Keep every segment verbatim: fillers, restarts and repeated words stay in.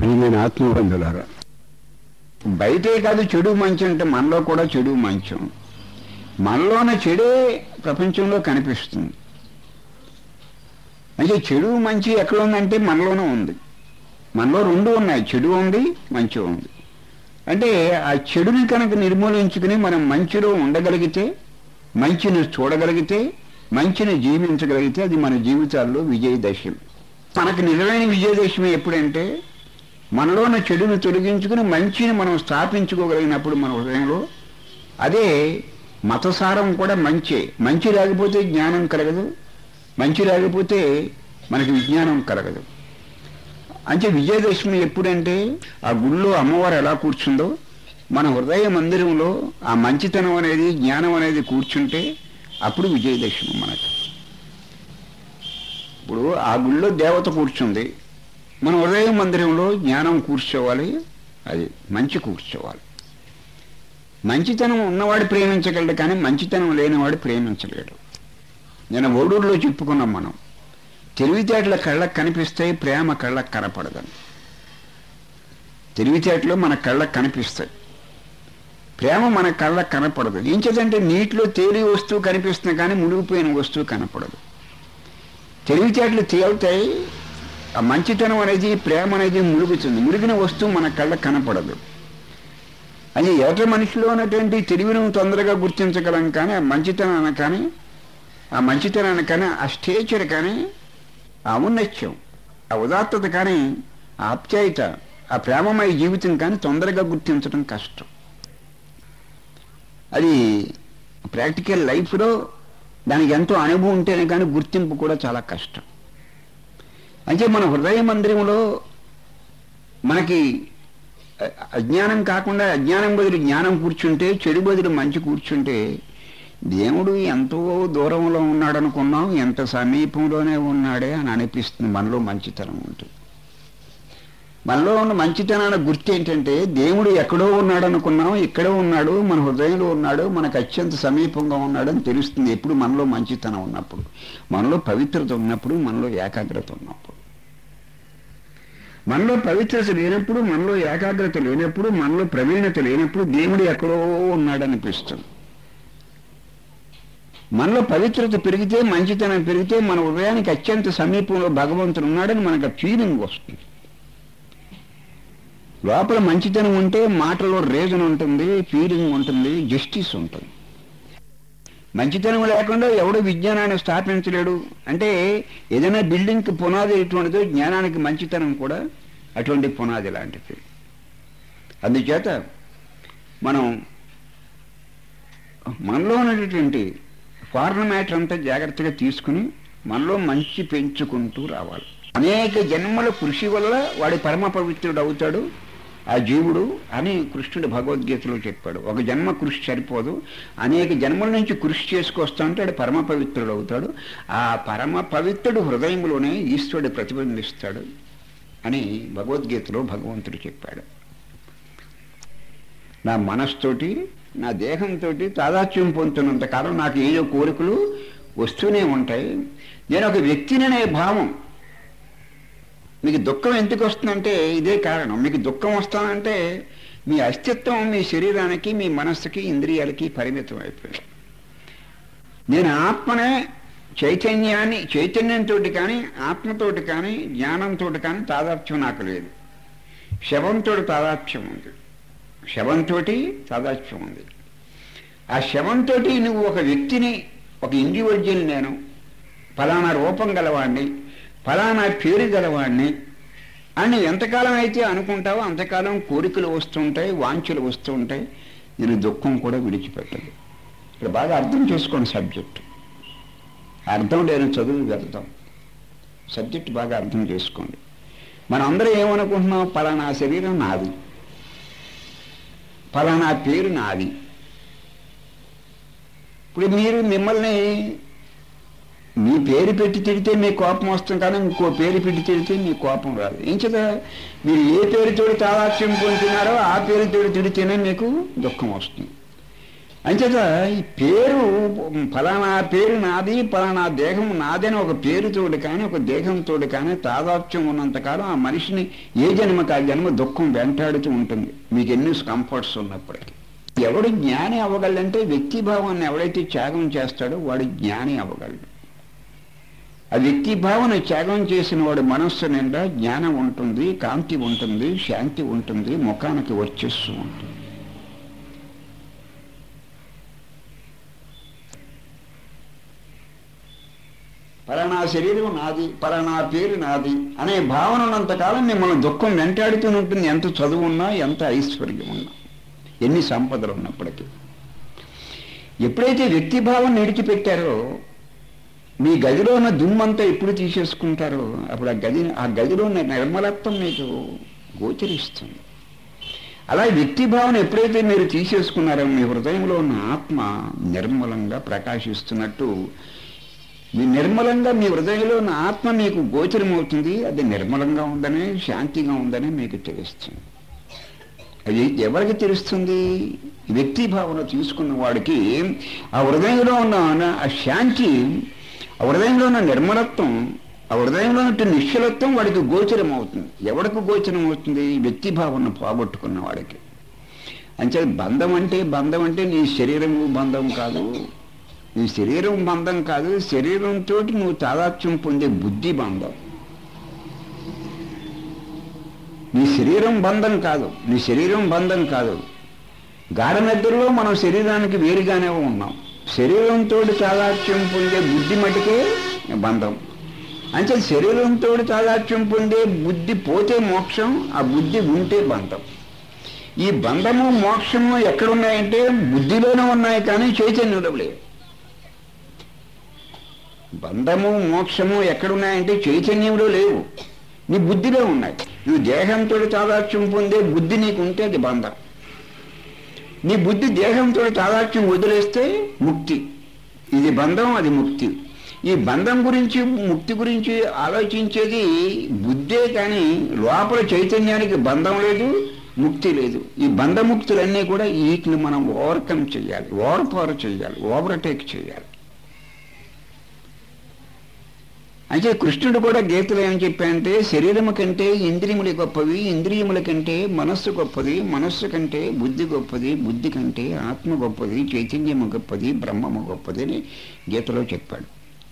ప్రియమైన ఆత్మబంధులారా, బయటే కాదు చెడు మంచి అంటే మనలో కూడా చెడు మంచం. మనలోనే చెడే ప్రపంచంలో కనిపిస్తుంది. అంటే చెడు మంచి ఎక్కడ ఉందంటే మనలోనే ఉంది. మనలో రెండు ఉన్నాయి, చెడు ఉంది, మంచి ఉంది. అంటే ఆ చెడుని కనుక నిర్మూలించుకుని మనం మంచిలో ఉండగలిగితే, మంచిని చూడగలిగితే, మంచిని జీవించగలిగితే అది మన జీవితాల్లో విజయదశమి. మనకు నిజమైన విజయదశమి ఎప్పుడంటే మనలోని చెడుని తొలగించుకుని మంచిని మనం స్థాపించుకోగలిగినప్పుడు మన హృదయంలో. అదే మతసారం కూడా మంచి. మంచి లేకపోతే జ్ఞానం కలగదు, మంచి లేకపోతే మనకి విజ్ఞానం కలగదు. అంటే విజయదశమి ఎప్పుడంటే ఆ గుళ్ళో అమ్మవారు ఎలా కూర్చుందో మన హృదయ మందిరంలో ఆ మంచితనం అనేది, జ్ఞానం అనేది కూర్చుంటే అప్పుడు విజయదశమి మనకు. ఇప్పుడు ఆ గుళ్ళో దేవత కూర్చుంది, మన హృదయ మందిరంలో జ్ఞానం కూర్చోవాలి, అది మంచి కూర్చోవాలి. మంచితనం ఉన్నవాడు ప్రేమించగలడు, కానీ మంచితనం లేనివాడు ప్రేమించలేడు. నేను ఓడూరులో చెప్పుకున్నాం మనం, తెలివితేటల కళ్ళకు కనిపిస్తాయి, ప్రేమ కళ్ళకు కనపడదని. తెలివితేటలు మన కళ్ళకు కనిపిస్తాయి, ప్రేమ మన కళ్ళకు కనపడదు. ఏం చేద్దంటే నీటిలో తేలి వస్తువు కనిపిస్తుంది కానీ మునిగిపోయిన వస్తువు కనపడదు. తెలివితేటలు తేలుతాయి, ఆ మంచితనం అనేది, ప్రేమ అనేది మురుగుతుంది. మురిగిన వస్తువు మన కళ్ళకు కనపడదు. అది ఎర్ర మనిషిలో ఉన్నటువంటి తెలివిని తొందరగా గుర్తించగలం, కానీ ఆ మంచితనాన్ని కానీ ఆ మంచితనాన్ని కానీ ఆ స్టేచర్ కానీ ఆ ఔన్నత్యం, ఆ ఉదాత్తత కానీ ఆ ఆప్యాయత, ఆ ప్రేమమయ జీవితం కానీ తొందరగా గుర్తించడం కష్టం. అది ప్రాక్టికల్ లైఫ్లో దానికి ఎంతో అనుభవం ఉంటేనే కానీ గుర్తింపు కూడా చాలా కష్టం. అంటే మన హృదయ మందిరంలో మనకి అజ్ఞానం కాకుండా అజ్ఞానం బదులు జ్ఞానం కూర్చుంటే, చెడు బదులు మంచి కూర్చుంటే దేవుడు ఎంతో దూరంలో ఉన్నాడు అనుకున్నాం, ఎంత సమీపంలోనే ఉన్నాడే అని అనిపిస్తుంది. మనలో మంచితనం ఉంటుంది. మనలో ఉన్న మంచితనానికి గుర్తు ఏంటంటే దేవుడు ఎక్కడో ఉన్నాడు అనుకున్నాం, ఇక్కడే ఉన్నాడు, మన హృదయంలో ఉన్నాడు, మనకు అత్యంత సమీపంగా ఉన్నాడు అని తెలుస్తుంది. ఎప్పుడు మనలో మంచితనం ఉన్నప్పుడు, మనలో పవిత్రత ఉన్నప్పుడు, మనలో ఏకాగ్రత ఉన్నప్పుడు. మనలో పవిత్రత లేనప్పుడు, మనలో ఏకాగ్రత లేనప్పుడు, మనలో ప్రవీణత లేనప్పుడు దేవుడు ఎక్కడో ఉన్నాడు అనిపిస్తుంది. మనలో పవిత్రత పెరిగితే, మంచితనం పెరిగితే మన హృదయానికి అత్యంత సమీపంలో భగవంతుడు ఉన్నాడని మనకు ఫీలింగ్ వస్తుంది. లోపల మంచితనం ఉంటే మాటలో రీజన్ ఉంటుంది, ఫీలింగ్ ఉంటుంది, జస్టిస్ ఉంటుంది. మంచితనం లేకుండా ఎవడో విజ్ఞానాన్ని స్థాపించలేడు. అంటే ఏదైనా బిల్డింగ్కి పునాది ఎటువంటిదో జ్ఞానానికి మంచితనం కూడా అటువంటి పునాది లాంటిది. అందుచేత మనం మనలో ఉన్నటువంటి ఫారెన్ మ్యాటర్ అంతా జాగ్రత్తగా తీసుకుని మనలో మంచి పెంచుకుంటూ రావాలి. అనేక జన్మల కృషి వల్ల వాడి పరమ పవిత్రుడు అవుతాడు ఆ జీవుడు అని కృష్ణుడు భగవద్గీతలో చెప్పాడు. ఒక జన్మ కృషి సరిపోదు, అనేక జన్మల నుంచి కృషి చేసుకొస్తా ఉంటే వాడు పరమ పవిత్రుడు అవుతాడు. ఆ పరమ పవిత్రుడు హృదయంలోనే ఈశ్వరుడు ప్రతిబింబిస్తాడు అని భగవద్గీతలో భగవంతుడు చెప్పాడు. నా మనస్తోటి, నా దేహంతో తాదాత్మ్యం పొందుతున్నంత కాలం నాకు ఏదో కోరికలు వస్తూనే ఉంటాయి. నేను ఒక వ్యక్తిని అనే భావం. మీకు దుఃఖం ఎందుకు వస్తుందంటే ఇదే కారణం. మీకు దుఃఖం వస్తానంటే మీ అస్తిత్వం మీ శరీరానికి, మీ మనస్సుకి, ఇంద్రియాలకి పరిమితం అయిపోయింది. నేను ఆత్మనే, చైతన్యాన్ని, చైతన్యంతో కానీ ఆత్మతోటి కానీ జ్ఞానంతో కానీ తాదాత్మ్యం నాకు లేదు. శవంతో తాదాత్మ్యం ఉంది, శవంతో తాదాత్మ్యం ఉంది. ఆ శవంతో నువ్వు ఒక వ్యక్తిని, ఒక ఇండివిజువల్, నేను ఫలానా రూపం గలవాడిని, ఫలానా పేరు గలవాడిని అని ఎంతకాలం అయితే అనుకుంటావో అంతకాలం కోరికలు వస్తుంటాయి, వాంఛలు వస్తూ ఉంటాయి. నేను దుఃఖం కూడా విడిచిపెట్టదు. ఇక్కడ బాగా అర్థం చేసుకోండి సబ్జెక్ట్. అర్థం లేని చదువు వెళ్తాం. సబ్జెక్ట్ బాగా అర్థం చేసుకోండి. మనం అందరం ఏమనుకుంటున్నాం, ఫలానా శరీరం నాది, ఫలానా పేరు నాది. ఇప్పుడు మీరు మిమ్మల్ని మీ పేరు పెట్టి తిడితే మీ కోపం వస్తుంది, కానీ ఇంకో పేరు పెట్టి తిడితే మీ కోపం రాదు. ఏం చేత మీరు ఏ పేరుతో తాదాత్మ్యం పొందుతున్నారో ఆ పేరుతో తిడితేనే మీకు దుఃఖం వస్తుంది. అంచేత ఈ పేరు ఫలానా పేరు నాది, ఫలానా దేహం నాది అని ఒక పేరుతోటి కానీ ఒక దేహంతో కానీ తాదాత్మ్యం ఉన్నంతకాలం ఆ మనిషిని ఏ జన్మకి ఆ జన్మ దుఃఖం వెంటాడుతూ ఉంటుంది, మీకు ఎన్ని కంఫర్ట్స్ ఉన్నప్పటికీ. ఎవడు జ్ఞాని అవ్వగలంటే వ్యక్తిభావాన్ని ఎవడైతే త్యాగం చేస్తాడో వాడు జ్ఞాని అవ్వగలడు. ఆ వ్యక్తిభావన త్యాగం చేసిన వాడు మనస్సు నిండా జ్ఞానం ఉంటుంది, కాంతి ఉంటుంది, శాంతి ఉంటుంది, ముఖానికి వర్చస్సు ఉంటుంది. పలానా శరీరం నాది, పలానా పేరు నాది అనే భావన ఉన్నంతకాలం మిమ్మల్ని దుఃఖం వెంటాడుతూ ఉంటుంది. ఎంత చదువు ఉన్నా, ఎంత ఐశ్వర్యం ఉన్నా, ఎన్ని సంపదలు ఉన్నప్పటికీ. ఎప్పుడైతే వ్యక్తిభావం విడిచిపెట్టారో మీ గదిలో ఉన్న దుమ్మంతా ఎప్పుడు తీసేసుకుంటారో అప్పుడు ఆ గది ఆ గదిలో ఉన్న నిర్మలత్వం మీకు గోచరిస్తుంది. అలా వ్యక్తిభావన ఎప్పుడైతే మీరు తీసేసుకున్నారో మీ హృదయంలో ఉన్న ఆత్మ నిర్మలంగా ప్రకాశిస్తున్నట్టు మీ నిర్మలంగా మీ హృదయంలో ఉన్న ఆత్మ మీకు గోచరమవుతుంది. అది నిర్మలంగా ఉందని, శాంతిగా ఉందని మీకు తెలుస్తుంది. అది ఎవరికి తెలుస్తుంది? వ్యక్తి భావన తీసుకున్న వాడికి ఆ హృదయంలో ఉన్న ఆ శాంతి, ఆ హృదయంలో ఉన్న నిర్మలత్వం, ఆ హృదయంలో ఉన్న నిశ్చలత్వం వాడికి గోచరం అవుతుంది. ఎవరికి గోచరం అవుతుంది? వ్యక్తి భావన పోగొట్టుకున్న వాడికి. అంటే బంధం అంటే బంధం అంటే నీ శరీరము బంధం కాదు, నీ శరీరం బంధం కాదు, శరీరంతో నువ్వు తాదాత్మ్యం పొందే బుద్ధి బంధం. నీ శరీరం బంధం కాదు, నీ శరీరం బంధం కాదు. గాఢ నిద్రలో మనం శరీరానికి వేరుగానే ఉన్నాం. శరీరంతో తాదాత్మ్యం పొందే బుద్ధి మటుకే బంధం. అంటే శరీరంతో తాదాత్మ్యం పొందే బుద్ధి పోతే మోక్షం, ఆ బుద్ధి ఉంటే బంధం. ఈ బంధము మోక్షము ఎక్కడున్నాయంటే బుద్ధిలోనే ఉన్నాయి, కానీ చైతన్యంలో లేవు. బంధము మోక్షము ఎక్కడున్నాయంటే చైతన్యంలో లేవు, నీ బుద్ధిలో ఉన్నాయి. నువ్వు దేహంతో తాదాత్మ్యం పొందే బుద్ధి నీకు ఉంటే అది బంధం. నీ బుద్ధి దేహంతో తాదాత్మ్యం వదిలేస్తే ముక్తి. ఇది బంధం, అది ముక్తి. ఈ బంధం గురించి, ముక్తి గురించి ఆలోచించేది బుద్ధే, కానీ లోపల చైతన్యానికి బంధం లేదు, ముక్తి లేదు. ఈ బంధముక్తులన్నీ కూడా వీటిని మనం ఓవర్కమ్ చేయాలి, ఓవర్పవర్ చేయాలి, ఓవర్టేక్ చేయాలి. అంటే కృష్ణుడు కూడా గీతలో ఏం చెప్పాయంటే శరీరము కంటే ఇంద్రియములు గొప్పవి, ఇంద్రియముల కంటే మనస్సు గొప్పది, మనస్సు కంటే బుద్ధి గొప్పది, బుద్ధి కంటే ఆత్మ గొప్పది, చైతన్యము గొప్పది, బ్రహ్మము గొప్పది అని గీతలో చెప్పాడు.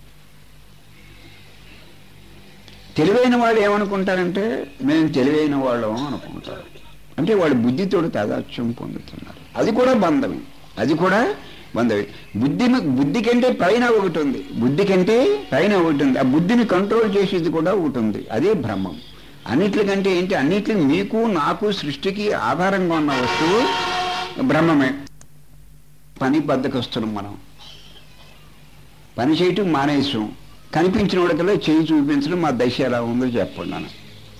తెలివైన వాళ్ళు ఏమనుకుంటారంటే మేము తెలివైన వాళ్ళం అనుకుంటారు. అంటే వాళ్ళు బుద్ధితో తాదాత్మ్యం పొందుతున్నారు. అది కూడా బంధమే, అది కూడా బంధమే. బుద్ధి బుద్ధి కంటే పైన ఒకటి ఉంది, బుద్ధి కంటే పైన ఒకటి ఉంది. ఆ బుద్ధిని కంట్రోల్ చేసేది కూడా ఒకటి ఉంది, అదే బ్రహ్మం. అన్నిట్లకంటే ఏంటి? అన్నిటిని మీకు, నాకు, సృష్టికి ఆధారంగా ఉన్న వస్తువు బ్రహ్మమే. పని బద్దకొస్తున్నాం మనం, పని చేయటం మానేసాం. కనిపించిన వాడికల్లా చేయి చూపించడం మా దశ ఎలా ఉందో చెప్పండి అని.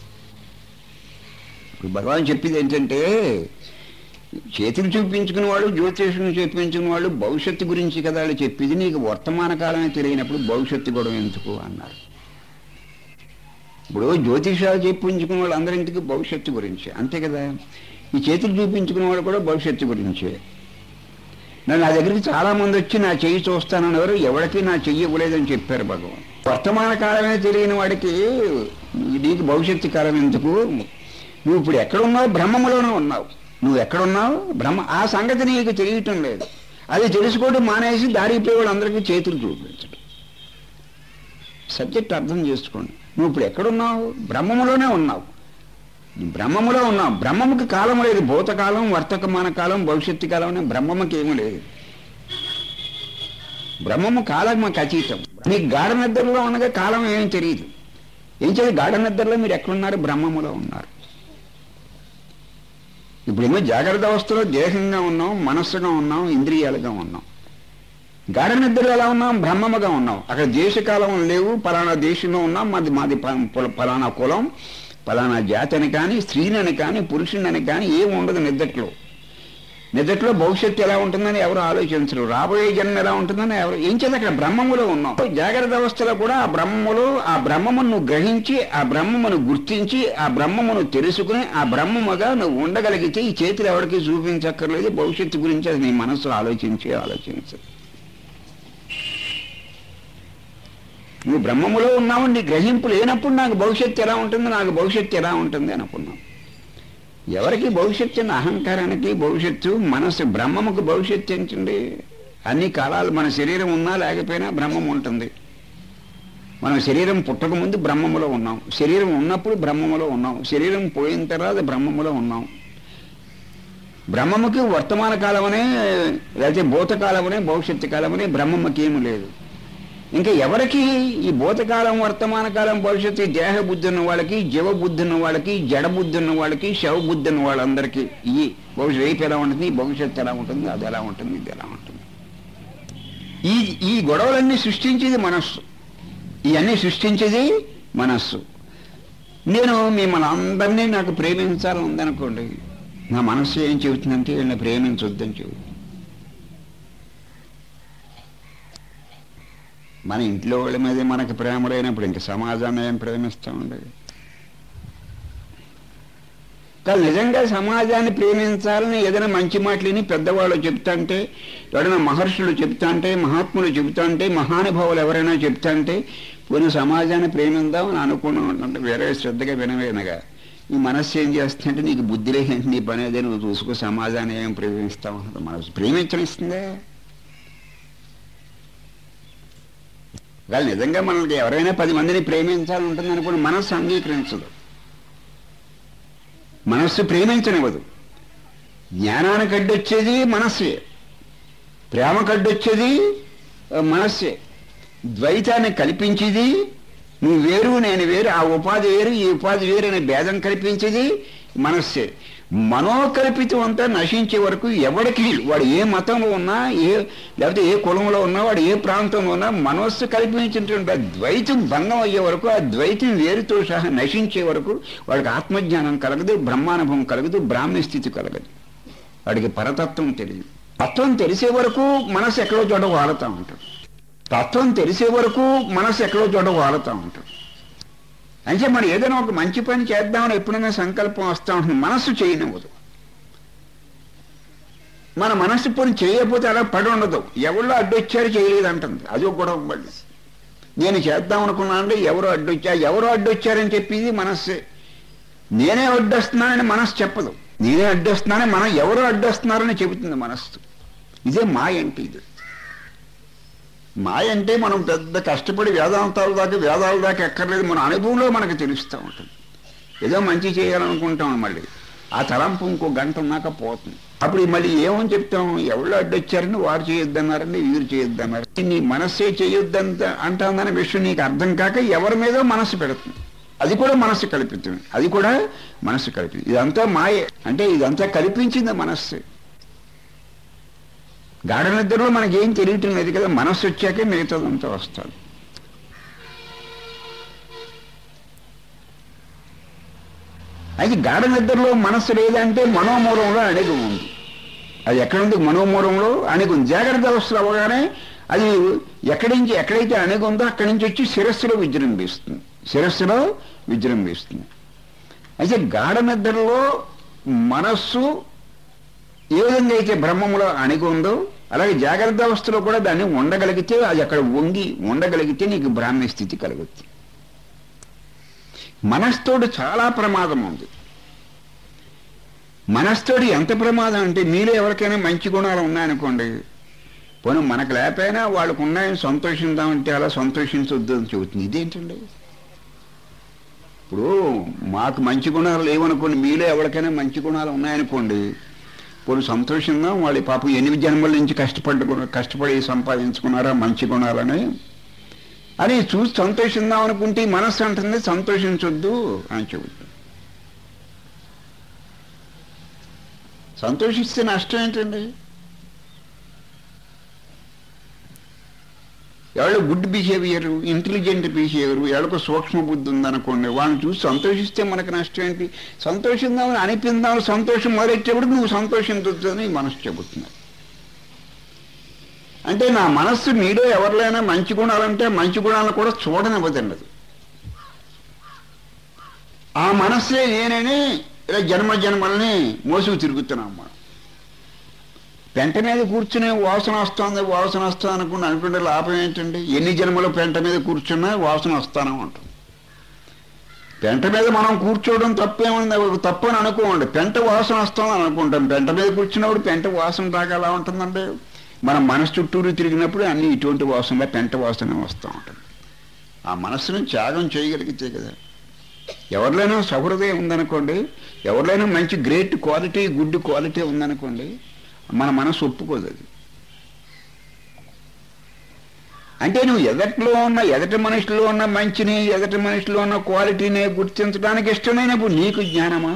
ఇప్పుడు భగవాన్ చెప్పేది ఏంటంటే చేతిని చూపించుకున్న వాళ్ళు, జ్యోతిషుని చూపించుకున్న వాళ్ళు భవిష్యత్తు గురించి కదా వాళ్ళు చెప్పేది. నీకు వర్తమాన కాలమే తెలియనప్పుడు భవిష్యత్తు కూడా ఎందుకు అన్నారు. ఇప్పుడు జ్యోతిషాలు చెప్పించుకున్న వాళ్ళు అందరింటికి భవిష్యత్తు గురించి అంతే కదా. ఈ చేతులు చూపించుకున్న వాళ్ళు కూడా భవిష్యత్తు గురించే. నా దగ్గరికి చాలా మంది వచ్చి నా చెయ్యి చూస్తానన్నారు, ఎవరికి నా చెయ్యి ఇవ్వలేదని చెప్పారు భగవాన్. వర్తమాన కాలమే తెలియని వాడికి నీకు భవిష్యత్తు కాలం ఎందుకు? నువ్వు ఇప్పుడు ఎక్కడున్నావు? బ్రహ్మములోనే ఉన్నావు. నువ్వు ఎక్కడున్నావు? బ్రహ్మ. ఆ సంగతి నీకు తెలియటం లేదు. అది తెలుసుకోవడం మానేసి దారిపోయే వాళ్ళందరికీ చేతులు చూపించడం. సబ్జెక్ట్ అర్థం చేసుకోండి. నువ్వు ఇప్పుడు ఎక్కడున్నావు? బ్రహ్మములోనే ఉన్నావు. బ్రహ్మములో ఉన్నావు. బ్రహ్మముకి కాలం లేదు. భూతకాలం, వర్తమాన కాలం, భవిష్యత్తు కాలం అనే బ్రహ్మముకి ఏమీ లేదు. బ్రహ్మము కాలముకి అతీతం. మీకు గాఢ నిద్రలో ఉండగా కాలం ఏమీ తెలియదు. ఏం చేయాలి? గాఢ నిద్రలో మీరు ఎక్కడున్నారు? బ్రహ్మములో ఉన్నారు. ఇప్పుడేమో జాగ్రత్త అవస్థలో దేహంగా ఉన్నాం, మనస్సుగా ఉన్నాం, ఇంద్రియాలుగా ఉన్నాం. గాఢ నిద్రలో ఎలా ఉన్నాం? బ్రహ్మముగా ఉన్నాం. అక్కడ దేశకాలం లేవు. పలానా దేశంలో ఉన్నాం, మాది మాది పలానా కులం, పలానా జాతి అని కానీ, స్త్రీని కానీ, పురుషుని కానీ ఏమి ఉండదు నిద్రలో. నిజట్లో భవిష్యత్తు ఎలా ఉంటుందని ఎవరు ఆలోచించరు, రాబోయే జన్మ ఎలా ఉంటుందని ఎవరు ఏం చేత అక్కడ బ్రహ్మములో ఉన్నాం. జాగ్రత్త అవస్థలో కూడా ఆ బ్రహ్మములో ఆ బ్రహ్మమును గ్రహించి ఆ బ్రహ్మమును గుర్తించి ఆ బ్రహ్మమును తెలుసుకుని ఆ బ్రహ్మముగా నువ్వు ఉండగలిగితే ఈ చేతులు ఎవరికి చూపించక్కర్లేదు. భవిష్యత్తు గురించి అది నీ మనస్సు ఆలోచించి ఆలోచించు. నువ్వు బ్రహ్మములో ఉన్నావు, నీ గ్రహింపు లేనప్పుడు నాకు భవిష్యత్తు ఎలా ఉంటుంది నాకు భవిష్యత్తు ఎలా ఉంటుంది అనుకున్నావు. ఎవరికి భవిష్యత్తు అహంకారానికి భవిష్యత్తు, మనసు బ్రహ్మముకు భవిష్యత్తు ఏంటండి? అన్ని కాలాలు మన శరీరం ఉన్నా లేకపోయినా బ్రహ్మం ఉంటుంది. మనం శరీరం పుట్టకముందు బ్రహ్మములో ఉన్నాం, శరీరం ఉన్నప్పుడు బ్రహ్మములో ఉన్నాం, శరీరం పోయిన తర్వాత బ్రహ్మములో ఉన్నాం. బ్రహ్మముకి వర్తమాన కాలమనే లేకపోతే భూతకాలమనే భవిష్యత్తు కాలమనే బ్రహ్మముకి ఏమి లేదు. ఇంకా ఎవరికి ఈ భూతకాలం వర్తమాన కాలం భవిష్యత్తు దేహ బుద్ధి ఉన్న వాళ్ళకి, జీవ బుద్ధి ఉన్న వాళ్ళకి, జడ బుద్ధి ఉన్న వాళ్ళకి, శవ బుద్ధి ఉన్న వాళ్ళందరికీ ఈ భవిష్యత్తు రేపు ఎలా ఉంటుంది, భవిష్యత్తు ఎలా ఉంటుంది, అది ఎలా ఉంటుంది, ఇది ఎలా ఉంటుంది. ఈ ఈ గొడవలన్నీ సృష్టించేది మనస్సు, ఇవన్నీ సృష్టించేది మనస్సు. నేను మిమ్మల్ని అందరినీ నాకు ప్రేమించాలని ఉందనుకోండి, నా మనస్సు ఏం చెబుతుందంటే వీళ్ళని ప్రేమించొద్దని చెబుతుంది. మన ఇంట్లో వాళ్ళ మీద మనకు ప్రేమ లేనప్పుడు ఇంక సమాజాన్ని ఏం ప్రేమిస్తామండి? కానీ నిజంగా సమాజాన్ని ప్రేమించాలని ఏదైనా మంచి మాటలని పెద్దవాళ్ళు చెప్తాంటే, ఎవరైనా మహర్షులు చెప్తాంటే, మహాత్ములు చెప్తాంటే, మహానుభావులు ఎవరైనా చెప్తాంటే పోనీ సమాజాన్ని ప్రేమిద్దామని అనుకున్నాం. వేరే శ్రద్ధగా వినవేనగా ఈ మనస్సు ఏం చేస్తుందంటే నీకు బుద్ధి లేదు, నీ పని అదే, నువ్వు చూసుకో, సమాజాన్ని ఏం ప్రేమిస్తావు? మనసు ప్రేమించనిస్తుందే. వాళ్ళు నిజంగా మనకి ఎవరైనా పది మందిని ప్రేమించాలని ఉంటుంది అనుకోండి, మనస్సు అంగీకరించదు, మనస్సు ప్రేమించనివ్వదు. జ్ఞానానికి అడ్డొచ్చేది మనస్సే, ప్రేమకు అడ్డొచ్చేది మనస్సే, ద్వైతాన్ని కల్పించేది నువ్వు వేరు నేను వేరు, ఆ ఉపాధి వేరు ఈ ఉపాధి వేరు అనే భేదం కల్పించేది మనస్సే. మనోకల్పితం అంతా నశించే వరకు ఎవరికి వాడు ఏ మతంలో ఉన్నా, ఏ లేకపోతే ఏ కులంలో ఉన్నా, వాడు ఏ ప్రాంతంలో ఉన్నా, మనస్సు కల్పించినటువంటి ద్వైతం భంగం అయ్యే వరకు, ఆ ద్వైతం వేరుతో సహా నశించే వరకు వాడికి ఆత్మజ్ఞానం కలగదు, బ్రహ్మానుభవం కలగదు, బ్రాహ్మణ స్థితి కలగదు, వాడికి పరతత్వం తెలియదు. తత్వం తెలిసే వరకు మనసు ఎక్కడో చోట వాడుతూ ఉంటాడు, తత్వం తెలిసే వరకు మనసు ఎక్కడో చోట వాడుతూ ఉంటాడు. అంటే మనం ఏదైనా ఒక మంచి పని చేద్దామని ఎప్పుడైనా సంకల్పం వస్తూ ఉంటుంది, మనస్సు చేయనివ్వదు. మన మనస్సు పని చేయకపోతే అలా పడి ఉండదు, ఎవరో అడ్డొచ్చారు చేయలేదు అంటుంది, అది ఒక గొడవ. మళ్ళీ నేను చేద్దాం అనుకున్నానంటే ఎవరో అడ్డొచ్చా, ఎవరో అడ్డొచ్చారని చెప్పింది మనస్సే. నేనే అడ్డొస్తున్నానని మనస్సు చెప్పదు, నేనే అడ్డొస్తున్నానని మనం ఎవరో అడ్డొస్తున్నారని చెబుతుంది మనస్సు. ఇదే మాయ అంటే. ఇది మాయ అంటే మనం పెద్ద కష్టపడి వేదాంతాల దాకా వేదాల దాకా ఎక్కర్లేదు, మన అనుభవంలో మనకు తెలుస్తూ ఉంటుంది. ఏదో మంచి చేయాలనుకుంటాం, మళ్ళీ ఆ తలంపు ఇంకో గంట ఉన్నాక పోతుంది. అప్పుడు మళ్ళీ ఏమని చెప్తాం, ఎవరు అడ్డొచ్చారని వారు చేయొద్దన్నారని వీరు చేయొద్దన్నారు. నీ మనస్సే చేయొద్దంత అంటుందనే విషయం నీకు అర్థం కాక ఎవరి మీదో మనస్సు పెడుతుంది, అది కూడా మనస్సు కల్పిస్తుంది, అది కూడా మనస్సు కల్పించింది. ఇదంతా మాయే, అంటే ఇదంతా కల్పించింది మనస్సు. గాఢ నిద్రలో మనకేం తెలియటం లేదు కదా, మనస్సు వచ్చాకే మిగతాదంతా వస్తుంది. అయితే గాఢ నిద్రలో మనస్సు లేదంటే మనోమూలంలో అణిగి ఉంది. అది ఎక్కడుంది? మనోమూలంలో అణిగి ఉంది. జాగ్రత్త అవస్థలు అవగానే అది ఎక్కడి నుంచి ఎక్కడైతే అణిగి ఉందో అక్కడి నుంచి వచ్చి శిరస్సులో విజృంభిస్తుంది, శిరస్సులో విజృంభిస్తుంది. అయితే గాఢ నిద్రలో మనస్సు ఏ విధంగా అయితే బ్రహ్మంలో అణిగి ఉందో అలాగే జాగ్రత్త అవస్థలో కూడా దాన్ని ఉండగలిగితే, అది అక్కడ వంగి ఉండగలిగితే నీకు బ్రాహ్మణ స్థితి కలుగుతుంది. మనస్తోడు చాలా ప్రమాదం ఉంది. మనస్తోడు ఎంత ప్రమాదం అంటే, మీలో ఎవరికైనా మంచి గుణాలు ఉన్నాయనుకోండి, పోనీ మనకు లేకపోయినా వాళ్ళకు ఉన్నాయని సంతోషిద్దామంటే అలా సంతోషించొద్దు అని చెబుతుంది. ఇదేంటండి? ఇప్పుడు మాకు మంచి గుణాలు లేవనుకోండి, మీలో ఎవరికైనా మంచి గుణాలు ఉన్నాయనుకోండి, పోనీ సంతోషంగా వాళ్ళ పాపం ఎనిమిది జన్మల నుంచి కష్టపడ్డ కష్టపడి సంపాదించుకున్నారా మంచి గుణాలని అని చూసి సంతోషిద్దాం అనుకుంటే మనస్సు అంటుంది సంతోషించొద్దు అని చెబుతుంది. సంతోషిస్తే నష్టం ఏంటండి? ఎవరో గుడ్ బిహేవియర్, ఇంటెలిజెంట్ బిహేవియర్, ఎవరికో సూక్ష్మ బుద్ధి ఉందనుకోండి, వాళ్ళని చూసి సంతోషిస్తే మనకు నష్టం ఏంటి? సంతోషిద్దామని అనిపిందామని సంతోషం మొదలెట్టేప్పుడు నువ్వు సంతోషించొద్దని మనసు చెబుతున్నావు. అంటే నా మనస్సు మీలో ఎవరిలైనా మంచి గుణాలంటే మంచి గుణాలను కూడా చూడనివ్వదండి. ఆ మనస్సే నేనని ఇలా జన్మ జన్మల్ని మోసుకు తిరుగుతున్నాం మనం. పెంట మీద కూర్చునే వాసన వస్తుంది వాసన వస్తుంది అనుకుని అనుకుంటే లాభం ఏంటండి? ఎన్ని జన్మలు పెంట మీద కూర్చున్నా వాసన వస్తానే ఉంటుంది. పెంట మీద మనం కూర్చోవడం తప్పేముంది? తప్పు అని అనుకోండి, పెంట వాసన వస్తుందని అనుకుంటాం. పెంట మీద కూర్చున్నప్పుడు పెంట వాసన దాకా ఎలా ఉంటుందంటే, మనం మనసు చుట్టూరు తిరిగినప్పుడు అన్ని ఇటువంటి వాసనలో పెంట వాసన వస్తూ ఉంటుంది. ఆ మనస్సును త్యాగం చేయగలిగితే కదా. ఎవరిలోనూ సహృదయం ఉందనుకోండి, ఎవరిలోనూ మంచి గ్రేట్ క్వాలిటీ గుడ్ క్వాలిటీ ఉందనుకోండి, మన మనసు ఒప్పుకోదు అది. అంటే నువ్వు ఎదట్లో ఉన్న ఎదటి మనిషిలో ఉన్న మంచిని, ఎదటి మనిషిలో ఉన్న క్వాలిటీని గుర్తించడానికి ఇష్టమైనప్పుడు నీకు జ్ఞానమా?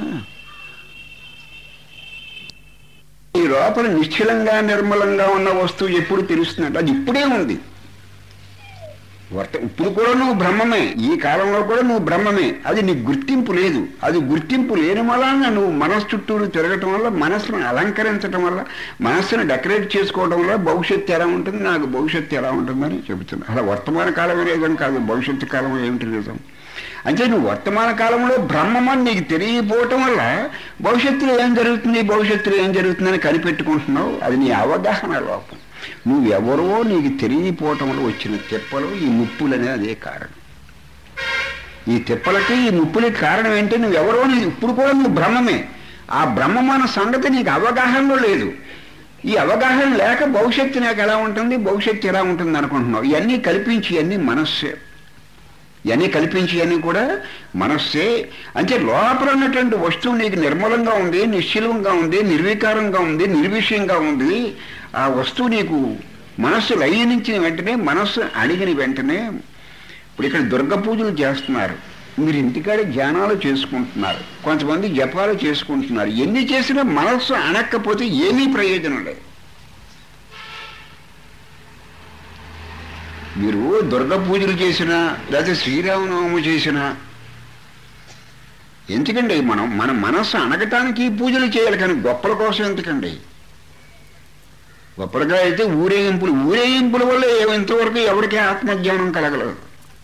ఈ లోపల నిశ్చలంగా నిర్మలంగా ఉన్న వస్తువు ఎప్పుడు తెలుస్తుందంటే అది ఇప్పుడే ఉంది. వర్త ఇప్పుడు కూడా నువ్వు బ్రహ్మమే, ఈ కాలంలో కూడా నువ్వు బ్రహ్మమే. అది నీకు గుర్తింపు లేదు. అది గుర్తింపు లేని వలన నువ్వు మనసు చుట్టూరు తిరగటం వల్ల, మనస్సును అలంకరించడం వల్ల, మనస్సును డెకరేట్ చేసుకోవడం వల్ల భవిష్యత్తు ఎలా ఉంటుంది, నాకు భవిష్యత్తు ఎలా ఉంటుందని చెబుతున్నా. అలా వర్తమాన కాలం లేదని కాదు, భవిష్యత్తు కాలం ఏమిటి నిజం అంటే నువ్వు వర్తమాన కాలంలో బ్రహ్మమని నీకు తెలియపోవటం వల్ల భవిష్యత్తులో ఏం జరుగుతుంది భవిష్యత్తులో ఏం జరుగుతుందని కనిపెట్టుకుంటున్నావు. అది నీ అవగాహన లోపం. నువ్వెవరో నీకు తెలియపోవటంలో వచ్చిన తిప్పలు, ఈ ముప్పులు అనేది అదే కారణం. ఈ తిప్పలకి ఈ ముప్పులకి కారణం ఏంటి? నువ్వెవరో నీ ఇప్పుడు కూడా నువ్వు బ్రహ్మమే. ఆ బ్రహ్మమైన సంగతి నీకు అవగాహనలో లేదు. ఈ అవగాహన లేక భవిష్యత్తు నాకు ఎలా ఉంటుంది, భవిష్యత్తు ఎలా ఉంటుంది అనుకుంటున్నావు. ఇవన్నీ కల్పించి ఇవన్నీ మనస్సే. ఇవన్నీ కల్పించి ఇవన్నీ కూడా మనస్సే. అంటే లోపల ఉన్నటువంటి వస్తువు నీకు నిర్మలంగా ఉంది, నిశ్చలంగా ఉంది, నిర్వికారంగా ఉంది, నిర్విషయంగా ఉంది. ఆ వస్తువు నీకు మనస్సు లయించిన వెంటనే, మనస్సు అడిగిన వెంటనే, ఇప్పుడు ఇక్కడ దుర్గ పూజలు చేస్తున్నారు, మీరు ఇంటికాడ ధ్యానాలు చేసుకుంటున్నారు, కొంతమంది జపాలు చేసుకుంటున్నారు. ఎన్ని చేసినా మనస్సు అణక్కపోతే ఏమీ ప్రయోజనం లేదు. మీరు దుర్గ పూజలు చేసినా లేకపోతే శ్రీరామనవమి చేసినా ఎందుకండి? మనం మన మనస్సు అణగటానికి పూజలు చేయాలి, కానీ గొప్పల కోసం ఎందుకండి? గొప్పలుగా అయితే ఊరేగింపులు ఊరేగింపుల వల్ల ఇంతవరకు ఎవరికి ఆత్మజ్ఞానం కలగలేదు.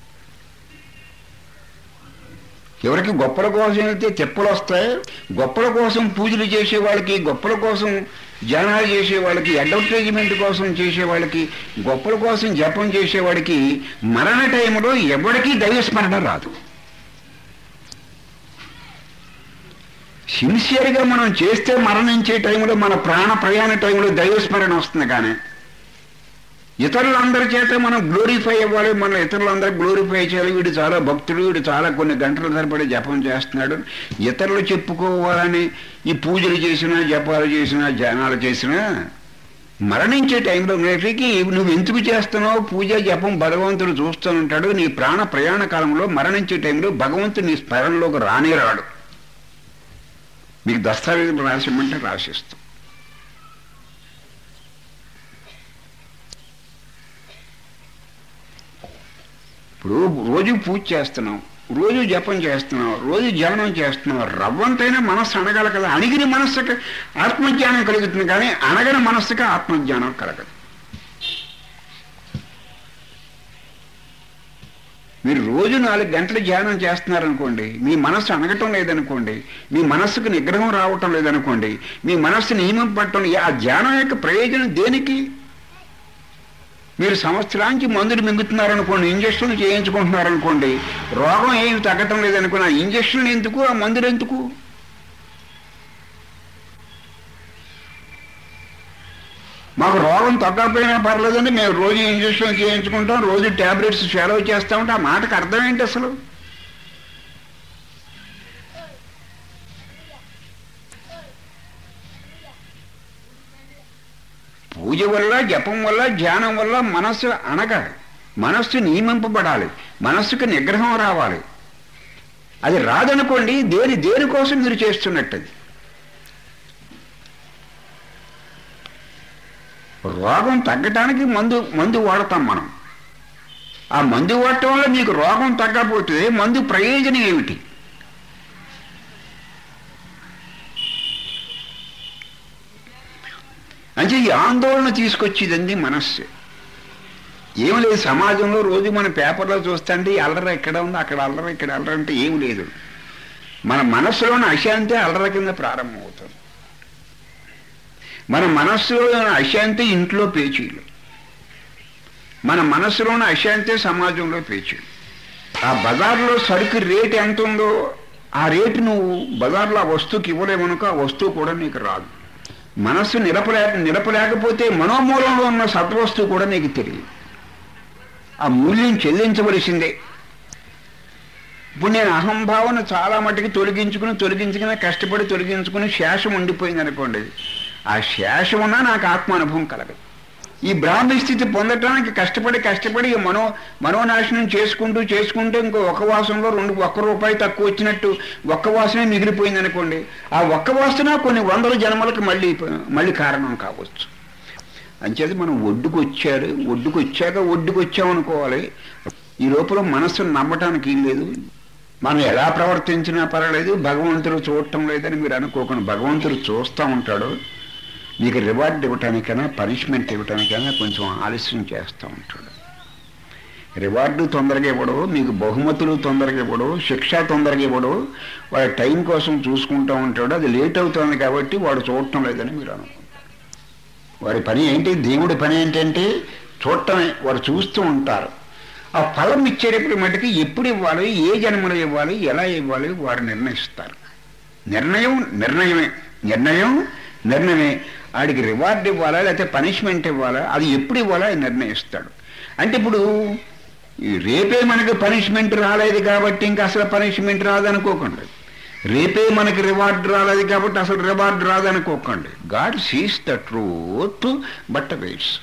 ఎవరికి గొప్పల కోసం అయితే తెప్పలు వస్తాయి. గొప్పల కోసం పూజలు చేసే వాళ్ళకి, గొప్పల కోసం ధ్యానాలు చేసే వాళ్ళకి, అడ్వర్టైజ్మెంట్ కోసం చేసే వాళ్ళకి, గొప్పల కోసం జపం చేసేవాడికి మరణ టైంలో ఎవరికీ దైవస్మరణ రాదు. సిన్సియర్గా మనం చేస్తే మరణించే టైంలో, మన ప్రాణ ప్రయాణ టైంలో దైవస్మరణ వస్తుంది. కానీ ఇతరులందరి చేత మనం గ్లోరిఫై అవ్వాలి, మనం ఇతరులందరూ గ్లోరిఫై చేయాలి. వీడు చాలా భక్తుడు, వీడు చాలా కొన్ని గంటల తరబడి జపం చేస్తున్నాడు, ఇతరులు చెప్పుకోవాలని ఈ పూజలు చేసినా, జపాలు చేసినా, ధ్యానాలు చేసినా మరణించే టైంలో నేటికి నువ్వు ఎందుకు చేస్తున్నావు పూజ జపం భగవంతుడు చూస్తూనే. నీ ప్రాణ ప్రయాణ కాలంలో మరణించే టైంలో భగవంతుడు నీ స్మరణలోకి రానే రాడు. మీకు దస్తావేజులు రాసిమ్మంటే రాసిస్తాం. ఇప్పుడు రోజు పూజ చేస్తున్నాం, రోజు జపం చేస్తున్నాం, రోజు ధ్యానం చేస్తున్నాం, రవ్వంతైనా మనస్సు అనగాలి కదా. అణిగిన మనస్సుకి ఆత్మజ్ఞానం కలుగుతుంది, కానీ అనగని మనస్సుకి ఆత్మజ్ఞానం కలగదు. మీరు రోజు నాలుగు గంటలు ధ్యానం చేస్తున్నారనుకోండి, మీ మనస్సు అనగటం లేదనుకోండి, మీ మనస్సుకు నిగ్రహం రావటం లేదనుకోండి, మీ మనస్సు నియమం పట్టడం, ఆ ధ్యానం యొక్క ప్రయోజనం దేనికి? మీరు సంవత్సరానికి మందులు మింగుతున్నారనుకోండి, ఇంజక్షన్లు చేయించుకుంటున్నారనుకోండి, రోగం ఏమి తగ్గటం లేదనుకోండి, ఆ ఇంజక్షన్లు ఎందుకు, ఆ మందులు ఎందుకు? మాకు రోగం తగ్గకపోయినా పర్లేదండి, మేము రోజు ఇంజక్షన్ చేయించుకుంటాం, రోజు ట్యాబ్లెట్స్ ఫాలో చేస్తామంటే ఆ మాటకు అర్థం ఏంటి అసలు? పూజ వల్ల, జపం వల్ల, ధ్యానం వల్ల మనస్సు అనగాలి, మనస్సు నియమింపబడాలి, మనస్సుకు నిగ్రహం రావాలి. అది రాదనుకోండి, దేని దేనికోసం మీరు చేస్తున్నట్టు. అది రోగం తగ్గటానికి మందు మందు వాడతాం మనం, ఆ మందు వాడటం వల్ల మీకు రోగం తగ్గకపోతే మందు ప్రయోజనం ఏమిటి? అంటే ఈ ఆందోళన తీసుకొచ్చేదండి మనస్సు. ఏం లేదు, సమాజంలో రోజు మన పేపర్లో చూస్తుంటే అల్లర ఎక్కడ ఉంది, అక్కడ అల్లర, ఇక్కడ అల్లర అంటే ఏం లేదు. మన మనస్సులోని అశాంతి అల్లర కింద ప్రారంభమవుతుంది. మన మనస్సులోని అశాంతి ఇంట్లో పేచీలు, మన మనస్సులోని అశాంతి సమాజంలో పేచీలు. ఆ బజార్లో సరుకు రేటు ఎంత ఉందో ఆ రేటు నువ్వు బజార్లో ఆ వస్తువుకి ఇవ్వలేమనుకో ఆ వస్తువు కూడా నీకు రాదు. మనస్సు నిలపలేక నిలపలేకపోతే మనోమూలంలో ఉన్న సద్వస్తువు కూడా నీకు తెలియదు. ఆ మూల్యం చెల్లించవలసిందే. ఇప్పుడు నేను అహంభావన చాలా మటుకు తొలగించుకుని తొలగించుకుని కష్టపడి తొలగించుకుని శేషం ఉండిపోయింది అనుకోండి, ఆ శేషం ఉన్నా నాకు ఆత్మానుభవం కలగదు. ఈ బ్రాహ్మీ స్థితి పొందటానికి కష్టపడి కష్టపడి మనో మనోనాశనం చేసుకుంటూ చేసుకుంటూ ఇంకో ఒక్క వాసనలో రెండు ఒక్క రూపాయి తక్కువ వచ్చినట్టు ఒక్క వాసనే మిగిలిపోయింది అనుకోండి, ఆ ఒక్క వాసన కొన్ని వందల జన్మలకు మళ్ళీ మళ్ళీ కారణం కావచ్చు. అంచేది మనం ఒడ్డుకు వచ్చారు, ఒడ్డుకు వచ్చాక ఒడ్డుకు వచ్చామనుకోవాలి. ఈ లోపల మనస్సును నమ్మటానికి లేదు. మనం ఎలా ప్రవర్తించినా పర్వాలేదు, భగవంతుడు చూడటం లేదని మీరు అనుకోకుండా భగవంతుడు చూస్తూ ఉంటాడు. మీకు రివార్డ్ ఇవ్వటానికైనా పనిష్మెంట్ ఇవ్వటానికైనా కొంచెం ఆలస్యం చేస్తూ ఉంటాడు. రివార్డు తొందరగా ఇవ్వడు, మీకు బహుమతులు తొందరగా ఇవ్వడు, శిక్ష తొందరగా ఇవ్వడు. వాడి టైం కోసం చూసుకుంటూ ఉంటాడు. అది లేట్ అవుతుంది కాబట్టి వాడు చూడటం లేదని మీరు అనుకుంటారు. వాడి పని ఏంటి? దేవుడి పని ఏంటంటే చూడటమే. వాడు చూస్తూ ఉంటారు. ఆ ఫలం ఇచ్చేటప్పుడు మటుకు ఎప్పుడు ఇవ్వాలి, ఏ జన్మలో ఇవ్వాలి, ఎలా ఇవ్వాలి వారు నిర్ణయిస్తారు. నిర్ణయం నిర్ణయమే నిర్ణయం నిర్ణయమే వాడికి రివార్డ్ ఇవ్వాలా లేకపోతే పనిష్మెంట్ ఇవ్వాలా, అది ఎప్పుడు ఇవ్వాలా అది నిర్ణయిస్తాడు. అంటే ఇప్పుడు రేపే మనకి పనిష్మెంట్ రాలేదు కాబట్టి ఇంకా అసలు పనిష్మెంట్ రాదనుకోకండి. రేపే మనకి రివార్డ్ రాలేదు కాబట్టి అసలు రివార్డ్ రాదనుకోకండి. God sees the truth but waits.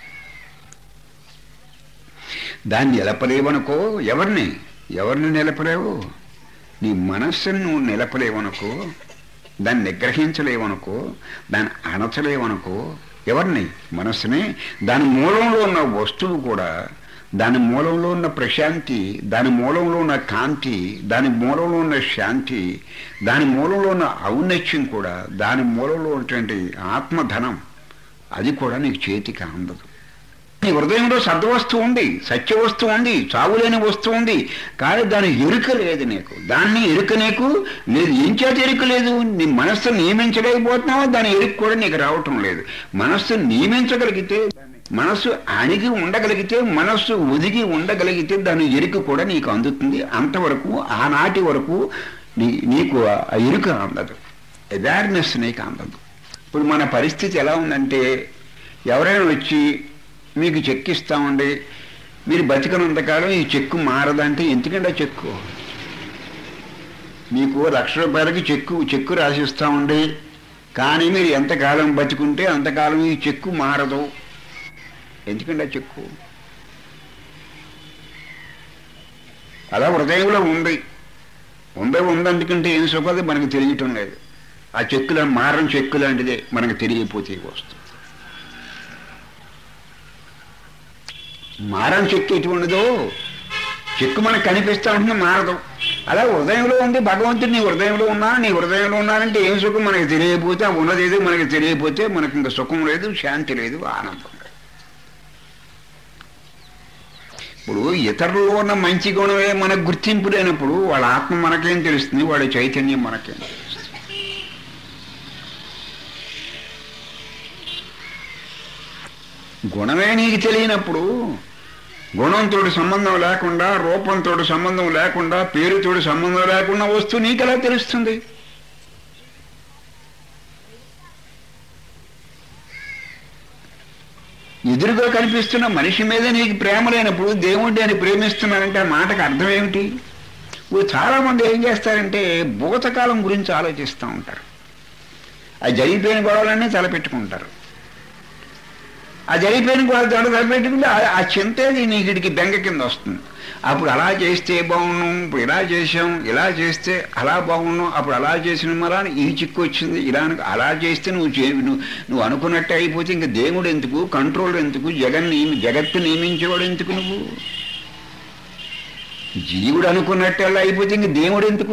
దాన్ని నిలపలేవనుకో. ఎవరిని ఎవరిని నిలపలేవు? నీ మనస్సును నువ్వు నిలపలేవనుకో, దాన్ని నిగ్రహించలేవనుకో, దాన్ని అణచలేవనుకో. ఎవరిని? మనస్సుని. దాని మూలంలో ఉన్న వస్తువు కూడా, దాని మూలంలో ఉన్న ప్రశాంతి, దాని మూలంలో ఉన్న కాంతి, దాని మూలంలో ఉన్న శాంతి, దాని మూలంలో ఉన్న ఔన్నత్యం కూడా, దాని మూలంలో ఉన్నటువంటి ఆత్మధనం అది కూడా నీకు చేతికి అందదు. నీ హృదయంలో సద్వస్తువు ఉంది, సత్యవస్తువు ఉంది, చావులేని వస్తువు ఉంది. కానీ దాని ఎరుక లేదు నీకు. దాన్ని ఎరుక నీకు లేదు. ఏం చేత ఎరుక లేదు? నీ మనస్సు నియమించలేకపోతున్నావా, దాని ఎరుక కూడా నీకు రావటం లేదు. మనస్సు నియమించగలిగితే, మనస్సు అణిగి ఉండగలిగితే, మనస్సు ఒదిగి ఉండగలిగితే దాని ఎరుక కూడా నీకు అందుతుంది. అంతవరకు ఆనాటి వరకు నీ నీకు ఆ ఎరుక అందదు, అవేర్నెస్ నీకు అందదు. ఇప్పుడు మన పరిస్థితి ఎలా ఉందంటే, ఎవరైనా వచ్చి మీకు చెక్కు ఇస్తామండి, మీరు బతికనంతకాలం ఈ చెక్కు మారదంటే ఎందుకంటే ఆ చెక్కు మీకు లక్ష రూపాయలకి చెక్కు చెక్కు రాసిస్తామండి, కానీ మీరు ఎంతకాలం బతికుంటే అంతకాలం ఈ చెక్కు మారదు. ఎందుకంటే ఆ చెక్కు అలా హృదయంలో ఉంది. ఉందే ఉందందుకంటే ఏం సుఖది మనకు తెలియటం లేదు. ఆ చెక్కుల మారని చెక్కు లాంటిదే మనకు తెలియకపోతే వస్తుంది. మారని చెక్కు ఎటువంటిదో చెక్కు మనకు కనిపిస్తూ ఉంటుంది, మారదు. అలా హృదయంలో ఉంది భగవంతుడు. నీ హృదయంలో ఉన్నా, నీ హృదయంలో ఉన్నానంటే ఏం సుఖం మనకు తెలియకపోతే, ఆ ఉన్నదేదో మనకి తెలియకపోతే మనకు ఇంకా సుఖం లేదు, శాంతి లేదు, ఆనందం లేదు. ఇప్పుడు ఇతరుల్లో ఉన్న మంచి గుణమే మనకు గుర్తింపు లేనప్పుడు వాళ్ళ ఆత్మ మనకేం తెలుస్తుంది, వాళ్ళ చైతన్యం మనకేం తెలుస్తుంది. గుణమే నీకు తెలియనప్పుడు, గుణంతో సంబంధం లేకుండా, రూపంతో సంబంధం లేకుండా, పేరుతో సంబంధం లేకుండా వస్తువు నీకెలా తెలుస్తుంది? ఎదురుగా కనిపిస్తున్న మనిషి మీద నీకు ప్రేమ లేనప్పుడు దేవుడిని అని ప్రేమిస్తున్నానంటే ఆ మాటకు అర్థం ఏమిటి? చాలా మంది ఏం చేస్తారంటే భూతకాలం గురించి ఆలోచిస్తూ ఉంటారు. ఆ జరిగిపోయిన గొడవలన్నీ తలపెట్టుకుంటారు. ఆ జరిగిపోయిన గొడవ దొడ తలపెట్టుకుంటే ఆ చింతేది నీకిడికి బెంగ కింద వస్తుంది. అప్పుడు అలా చేస్తే బాగున్నాం, ఇప్పుడు ఇలా చేసాం, ఇలా చేస్తే అలా బాగున్నాం, అప్పుడు అలా చేసిన మరా ఈ చిక్కు వచ్చింది, ఇలా అలా చేస్తే నువ్వు చే నువ్వు నువ్వు అనుకున్నట్టే అయిపోతే ఇంకా దేవుడు ఎందుకు, కంట్రోల్ ఎందుకు, జగన్ నియమి జగత్తు నియమించేవాడు ఎందుకు? నువ్వు జీవుడు అనుకున్నట్టు అలా అయిపోతే ఇంక దేవుడు ఎందుకు?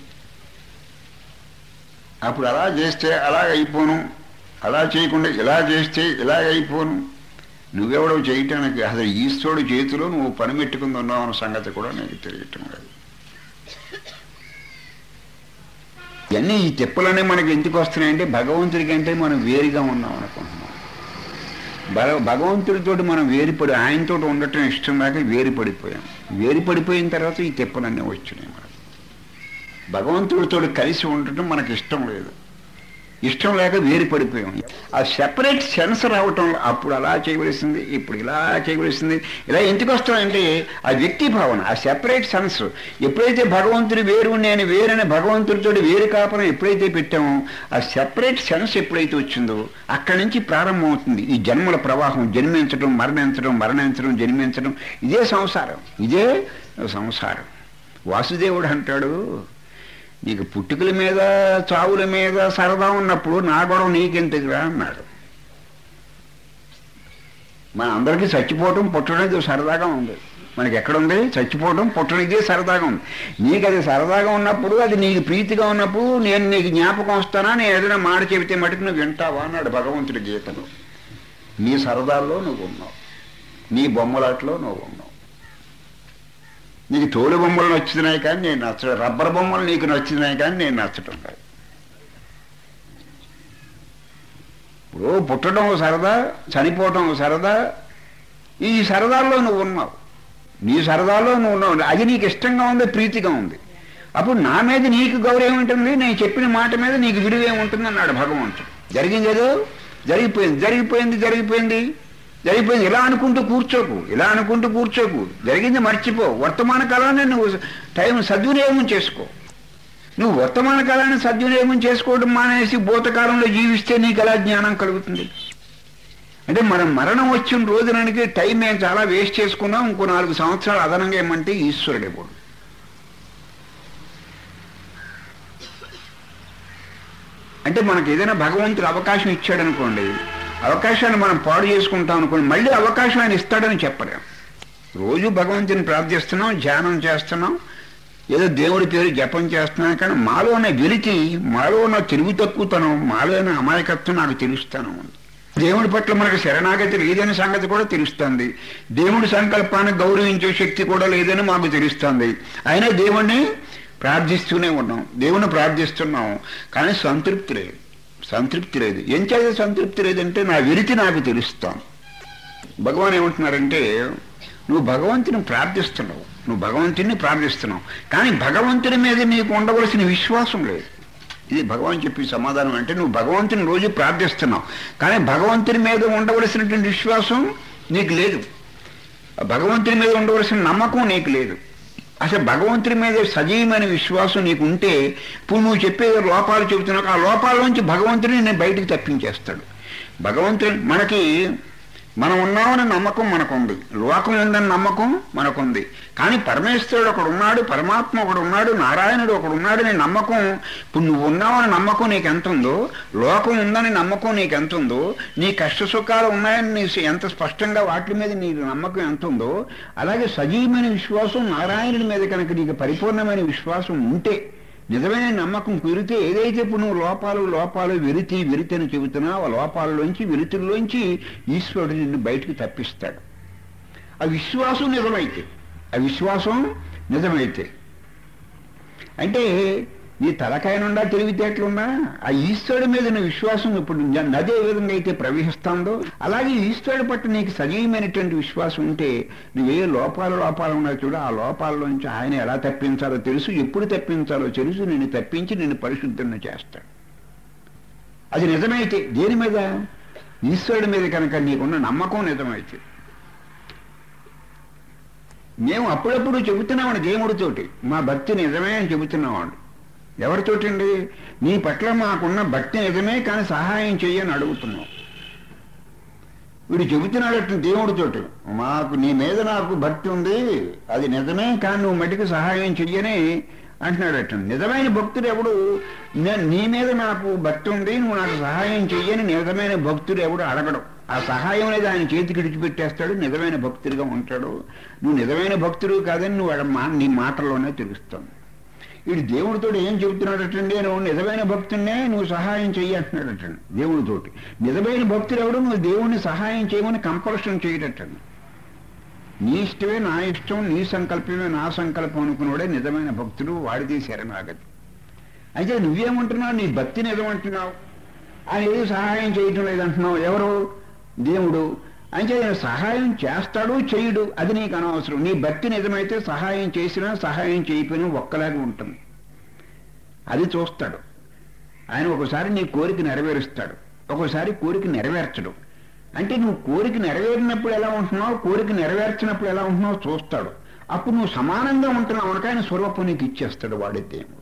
అప్పుడు అలా చేస్తే అలాగ అయిపోను, అలా చేయకుండా ఇలా చేస్తే ఇలాగ అయిపోను. నువ్వెవడో చేయటానికి అసలు ఈశ్వరుడు చేతిలో నువ్వు పని పెట్టుకుని ఉన్నావు అన్న సంగతి కూడా నీకు తెలియటం లేదు. ఇవన్నీ ఈ తిప్పలనే మనకి ఎందుకు వస్తున్నాయంటే భగవంతుడి కంటే మనం వేరుగా ఉన్నాం అనుకుంటున్నాం. భగ భగవంతుడితో మనం వేరుపడి ఆయనతో ఉండటం ఇష్టం లేక వేరుపడిపోయాం. వేరుపడిపోయిన తర్వాత ఈ తిప్పలన్నీ వచ్చినాయి. మనకు భగవంతుడితో కలిసి ఉండటం మనకి ఇష్టం లేదు, ఇష్టం లేక వేరు పడిపోయాం. ఆ సెపరేట్ సెన్స్ రావటం, అప్పుడు అలా చేయవలసింది, ఇప్పుడు ఇలా చేయవలసింది, ఇలా ఎందుకు వస్తామంటే ఆ వ్యక్తి భావన, ఆ సెపరేట్ సెన్స్. ఎప్పుడైతే భగవంతుడు వేరు నేను వేరని భగవంతుడితో వేరు కాపడం ఎప్పుడైతే పెట్టామో ఆ సెపరేట్ సెన్స్ ఎప్పుడైతే వచ్చిందో అక్కడి నుంచి ప్రారంభం అవుతుంది ఈ జన్మల ప్రవాహం. జన్మించడం, మరణించడం, మరణించడం, జన్మించడం, ఇదే సంసారం, ఇదే సంసారం. వాసుదేవుడు అంటాడు, నీకు పుట్టుకల మీద చావుల మీద సరదా ఉన్నప్పుడు నా గొడవ నీకెందుకురా అన్నాడు. మన అందరికీ చచ్చిపోవటం పుట్టడం ఇది సరదాగా ఉంది. మనకి ఎక్కడుంది? చచ్చిపోవటం పుట్టడం ఇదే సరదాగా ఉంది. నీకు అది సరదాగా ఉన్నప్పుడు, అది నీకు ప్రీతిగా ఉన్నప్పుడు నేను నీకు జ్ఞాపకం వస్తానా, నేను ఏదైనా మాట చెబితే మటుకు నువ్వు వింటావా అన్నాడు భగవంతుడి గీతలో. నీ సరదాల్లో నువ్వు ఉన్నావు, నీ బొమ్మలాట్లో నువ్వు ఉన్నావు. నీకు తోలు బొమ్మలు నచ్చుతున్నాయి కానీ నేను నచ్చడం, రబ్బర్ బొమ్మలు నీకు నచ్చుతున్నాయి కానీ నేను నచ్చటం కాదు. ఇప్పుడు పుట్టడం సరదా, చనిపోవటం సరదా, ఈ సరదాల్లో నువ్వు ఉన్నావు, నీ సరదాలో నువ్వు ఉన్నావు. అది నీకు ఇష్టంగా ఉంది, ప్రీతిగా ఉంది. అప్పుడు నా మీద నీకు గౌరవం ఉంటుంది, నేను చెప్పిన మాట మీద నీకు విలువ ఏముంటుంది అన్నాడు భగవంతుడు. జరిగింది ఏదో జరిగిపోయింది, జరిగిపోయింది జరిగిపోయింది జరిగిపోయింది ఇలా అనుకుంటూ కూర్చోకు, ఇలా అనుకుంటూ కూర్చోకు. జరిగింది మర్చిపో. వర్తమాన కాలాన్ని నువ్వు టైం సద్వినియోగం చేసుకో. నువ్వు వర్తమాన కాలాన్ని సద్వినియోగం చేసుకోవడం మానేసి భూతకాలంలో జీవిస్తే నీకు ఎలా జ్ఞానం కలుగుతుంది? అంటే మనం మరణం వచ్చిన రోజునానికి టైం మేము చాలా వేస్ట్ చేసుకున్నాం, ఇంకో నాలుగు సంవత్సరాలు అదనంగా ఏమంటే ఈశ్వరుడే పోడు. అంటే మనకు ఏదైనా భగవంతుడు అవకాశం ఇచ్చాడనుకోండి, అవకాశాన్ని మనం పాడు చేసుకుంటాం అనుకోండి, మళ్ళీ అవకాశం ఆయన ఇస్తాడని చెప్పలేం. రోజు భగవంతుని ప్రార్థిస్తున్నాం, ధ్యానం చేస్తున్నాం, ఏదో దేవుడి పేరు జపం చేస్తున్నాం, కానీ మాలో ఉన్న వెలితి, మాలో ఉన్న తెలివి తక్కువతనం, మాలో ఉన్న అమాయకత్వం నాకు తెలుస్తాను ఉంది. దేవుడి పట్ల మనకు శరణాగతి లేదనే సంగతి కూడా తెలుస్తుంది. దేవుడి సంకల్పాన్ని గౌరవించే శక్తి కూడా లేదని మాకు తెలుస్తుంది. అయినా దేవుణ్ణి ప్రార్థిస్తూనే ఉన్నాం, దేవుని ప్రార్థిస్తున్నాం, కానీ సంతృప్తి లేదు, సంతృప్తి లేదు. ఏం చేసే సంతృప్తి లేదంటే నా వెలితి నాకు తెలుస్తాను. భగవాన్ ఏమంటున్నారంటే, నువ్వు భగవంతుని ప్రార్థిస్తున్నావు, నువ్వు భగవంతుని ప్రార్థిస్తున్నావు, కానీ భగవంతుని మీద నీకు ఉండవలసిన విశ్వాసం లేదు. ఇది భగవాన్ చెప్పే సమాధానం. అంటే నువ్వు భగవంతుని రోజు ప్రార్థిస్తున్నావు, కానీ భగవంతుని మీద ఉండవలసినటువంటి విశ్వాసం నీకు లేదు, భగవంతుని మీద ఉండవలసిన నమ్మకం నీకు లేదు. అసలు భగవంతుడి మీద సజీవమైన విశ్వాసం నీకు ఉంటే ఇప్పుడు నువ్వు చెప్పే లోపాలు చెబుతున్నావు, ఆ లోపాల నుంచి భగవంతుడిని నేను బయటికి తప్పించేస్తాడు. భగవంతుడు మనకి మనం ఉన్నామని నమ్మకం మనకుంది, లోకం ఉందని నమ్మకం మనకుంది, కానీ పరమేశ్వరుడు ఒకడు ఉన్నాడు, పరమాత్మ ఒకడు ఉన్నాడు, నారాయణుడు ఒకడు ఉన్నాడు నీ నమ్మకం. ఇప్పుడు నువ్వు ఉన్నావని నమ్మకం నీకు ఎంత ఉందో, లోకం ఉందని నమ్మకం నీకు ఎంత ఉందో, నీ కష్ట సుఖాలు ఉన్నాయని నీ ఎంత స్పష్టంగా వాటి మీద నీ నమ్మకం ఎంత ఉందో, అలాగే సజీవమైన విశ్వాసం నారాయణుడి మీద కనుక నీకు పరిపూర్ణమైన విశ్వాసం ఉంటే, నిజమైన నమ్మకం కుదిరితే, ఏదైతే ఇప్పుడు నువ్వు లోపాలు లోపాలు వెలితి వెలితి అని చెబుతున్నావు, ఆ లోపాలలోంచి వెలితుల్లోంచి ఈశ్వరుడు నిన్ను బయటకు తప్పిస్తాడు. ఆ విశ్వాసం నిజమైతే, ఆ విశ్వాసం నిజమైతే అంటే నీ తలకాయ నుండా తెలివితేటలున్నా ఆ ఈశ్వరుడి మీద నీ విశ్వాసం ఇప్పుడు నది ఏ విధంగా అయితే ప్రవహిస్తుందో, అలాగే ఈశ్వరుడి పట్ల నీకు సజీవమైనటువంటి విశ్వాసం ఉంటే నువ్వే లోపాలు లోపాలు ఉన్నాయి చూడ, ఆ లోపాలలోంచి ఆయన ఎలా తప్పించాలో తెలుసు, ఎప్పుడు తప్పించాలో తెలుసు, నిన్ను తప్పించి నిన్ను పరిశుద్ధులను చేస్తాడు. అది నిజమైతే, దేని మీద? ఈశ్వరుడి మీద కనుక నీకున్న నమ్మకం నిజమైతే. మేము అప్పుడప్పుడు చెబుతున్నామండి దేవుడితోటి, మా భక్తి నిజమే అని చెబుతున్నామండి. ఎవరితోటి అండి? నీ పట్ల మాకున్న భక్తి నిజమే, కానీ సహాయం చెయ్యని అడుగుతున్నావు. వీడు చెబుతున్నాడు దేవుడితోటి, మాకు నీ మీద నాకు భక్తి ఉంది, అది నిజమే, కానీ నువ్వు మటుకు సహాయం చెయ్యని అంటున్నాడట. నిజమైన భక్తుడు ఎవడు? నీ మీద నాకు భక్తి ఉంది, నువ్వు నాకు సహాయం చెయ్యని నిజమైన భక్తుడు ఎవడు అడగడం. ఆ సహాయం అనేది ఆయన చేతికి విడిచిపెట్టేస్తాడు, నిజమైన భక్తుడిగా ఉంటాడు. నువ్వు నిజమైన భక్తుడు కాదని నువ్వు వాడు మా నీ మాటల్లోనే తెలుస్తావు. వీడు దేవుడితో ఏం చెబుతున్నాడటండి, నువ్వు నిజమైన భక్తుడినే నువ్వు సహాయం చెయ్యి అంటున్నాడటండి దేవుడితోటి. నిజమైన భక్తుడు ఎవడు నువ్వు దేవుడిని సహాయం చేయమని కంపల్షన్ చేయటండి. నీ ఇష్టమే నా ఇష్టం, నీ సంకల్పమే నా సంకల్పం అనుకున్నాడే నిజమైన భక్తుడు, వాడిది శరణాగతి. అయితే నువ్వేమంటున్నావు, నీ భక్తి నిజమంటున్నావు, ఆయన ఏది సహాయం చేయటం లేదంటున్నావు. ఎవరు? దేవుడు. అంటే ఆయన సహాయం చేస్తాడు చేయడు అది నీకు అనవసరం. నీ భక్తి నిజమైతే సహాయం చేసినా సహాయం చేయకపోయినా ఒక్కలాగా ఉంటుంది, అది చూస్తాడు ఆయన. ఒకసారి నీ కోరిక నెరవేరుస్తాడు, ఒకసారి కోరిక నెరవేర్చడు. అంటే నువ్వు కోరిక నెరవేరినప్పుడు ఎలా ఉంటున్నావు, కోరిక నెరవేర్చినప్పుడు ఎలా ఉంటున్నావు చూస్తాడు. అప్పుడు నువ్వు సమానంగా ఉంటున్నావు అనక ఆయన స్వరూపం నీకు ఇచ్చేస్తాడు వాడే దేవుడు.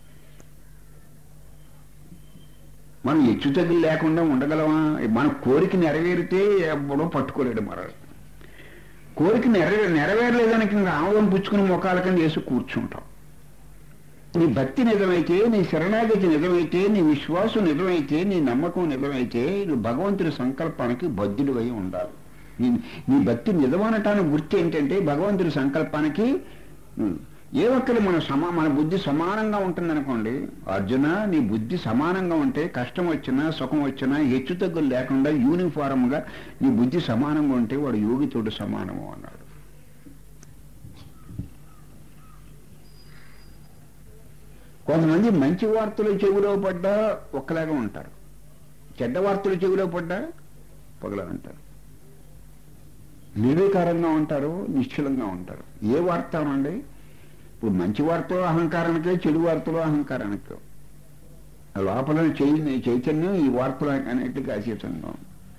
మనం హెచ్చు తగ్గులు లేకుండా ఉండగలమా? మన కోరిక నెరవేరితే ఎప్పుడో పట్టుకోలేడు మరో. కోరిక నెరవే నెరవేరలేదానికి ఇంకా ఆమోదం పుచ్చుకుని మొఖాల కింద వేసి కూర్చుంటాం. నీ భక్తి నిజమైతే, నీ శరణాగతి నిజమైతే, నీ విశ్వాసం నిజమైతే, నీ నమ్మకం నిజమైతే నువ్వు భగవంతుడి సంకల్పానికి బద్ధుడు అయి ఉండాలి. నీ నీ భక్తి నిజమనటానికి గుర్తు ఏంటంటే భగవంతుడి సంకల్పానికి ఏ ఒక్కరు మన సమా మన బుద్ధి సమానంగా ఉంటుందనుకోండి. అర్జున, నీ బుద్ధి సమానంగా ఉంటే కష్టం వచ్చినా సుఖం వచ్చినా హెచ్చు తగ్గులు లేకుండా యూనిఫారంగా నీ బుద్ధి సమానంగా ఉంటే వాడు యోగితోడు సమానము అన్నాడు. కొంతమంది మంచి వార్తలు చెవిలో పడ్డా ఒక్కలాగా ఉంటారు, చెడ్డ వార్తలు చెవిలో పడ్డా పొగలా ఉంటారు. నిర్వికారంగా ఉంటారు, నిశ్చలంగా ఉంటారు. ఏ వార్త అనండి, ఇప్పుడు మంచి వార్తలో అహంకారానికే, చెడు వార్తలో అహంకారానికే. లోపల చైతన్యం ఈ వార్తలు అనేట్టుగా అతీతంగా.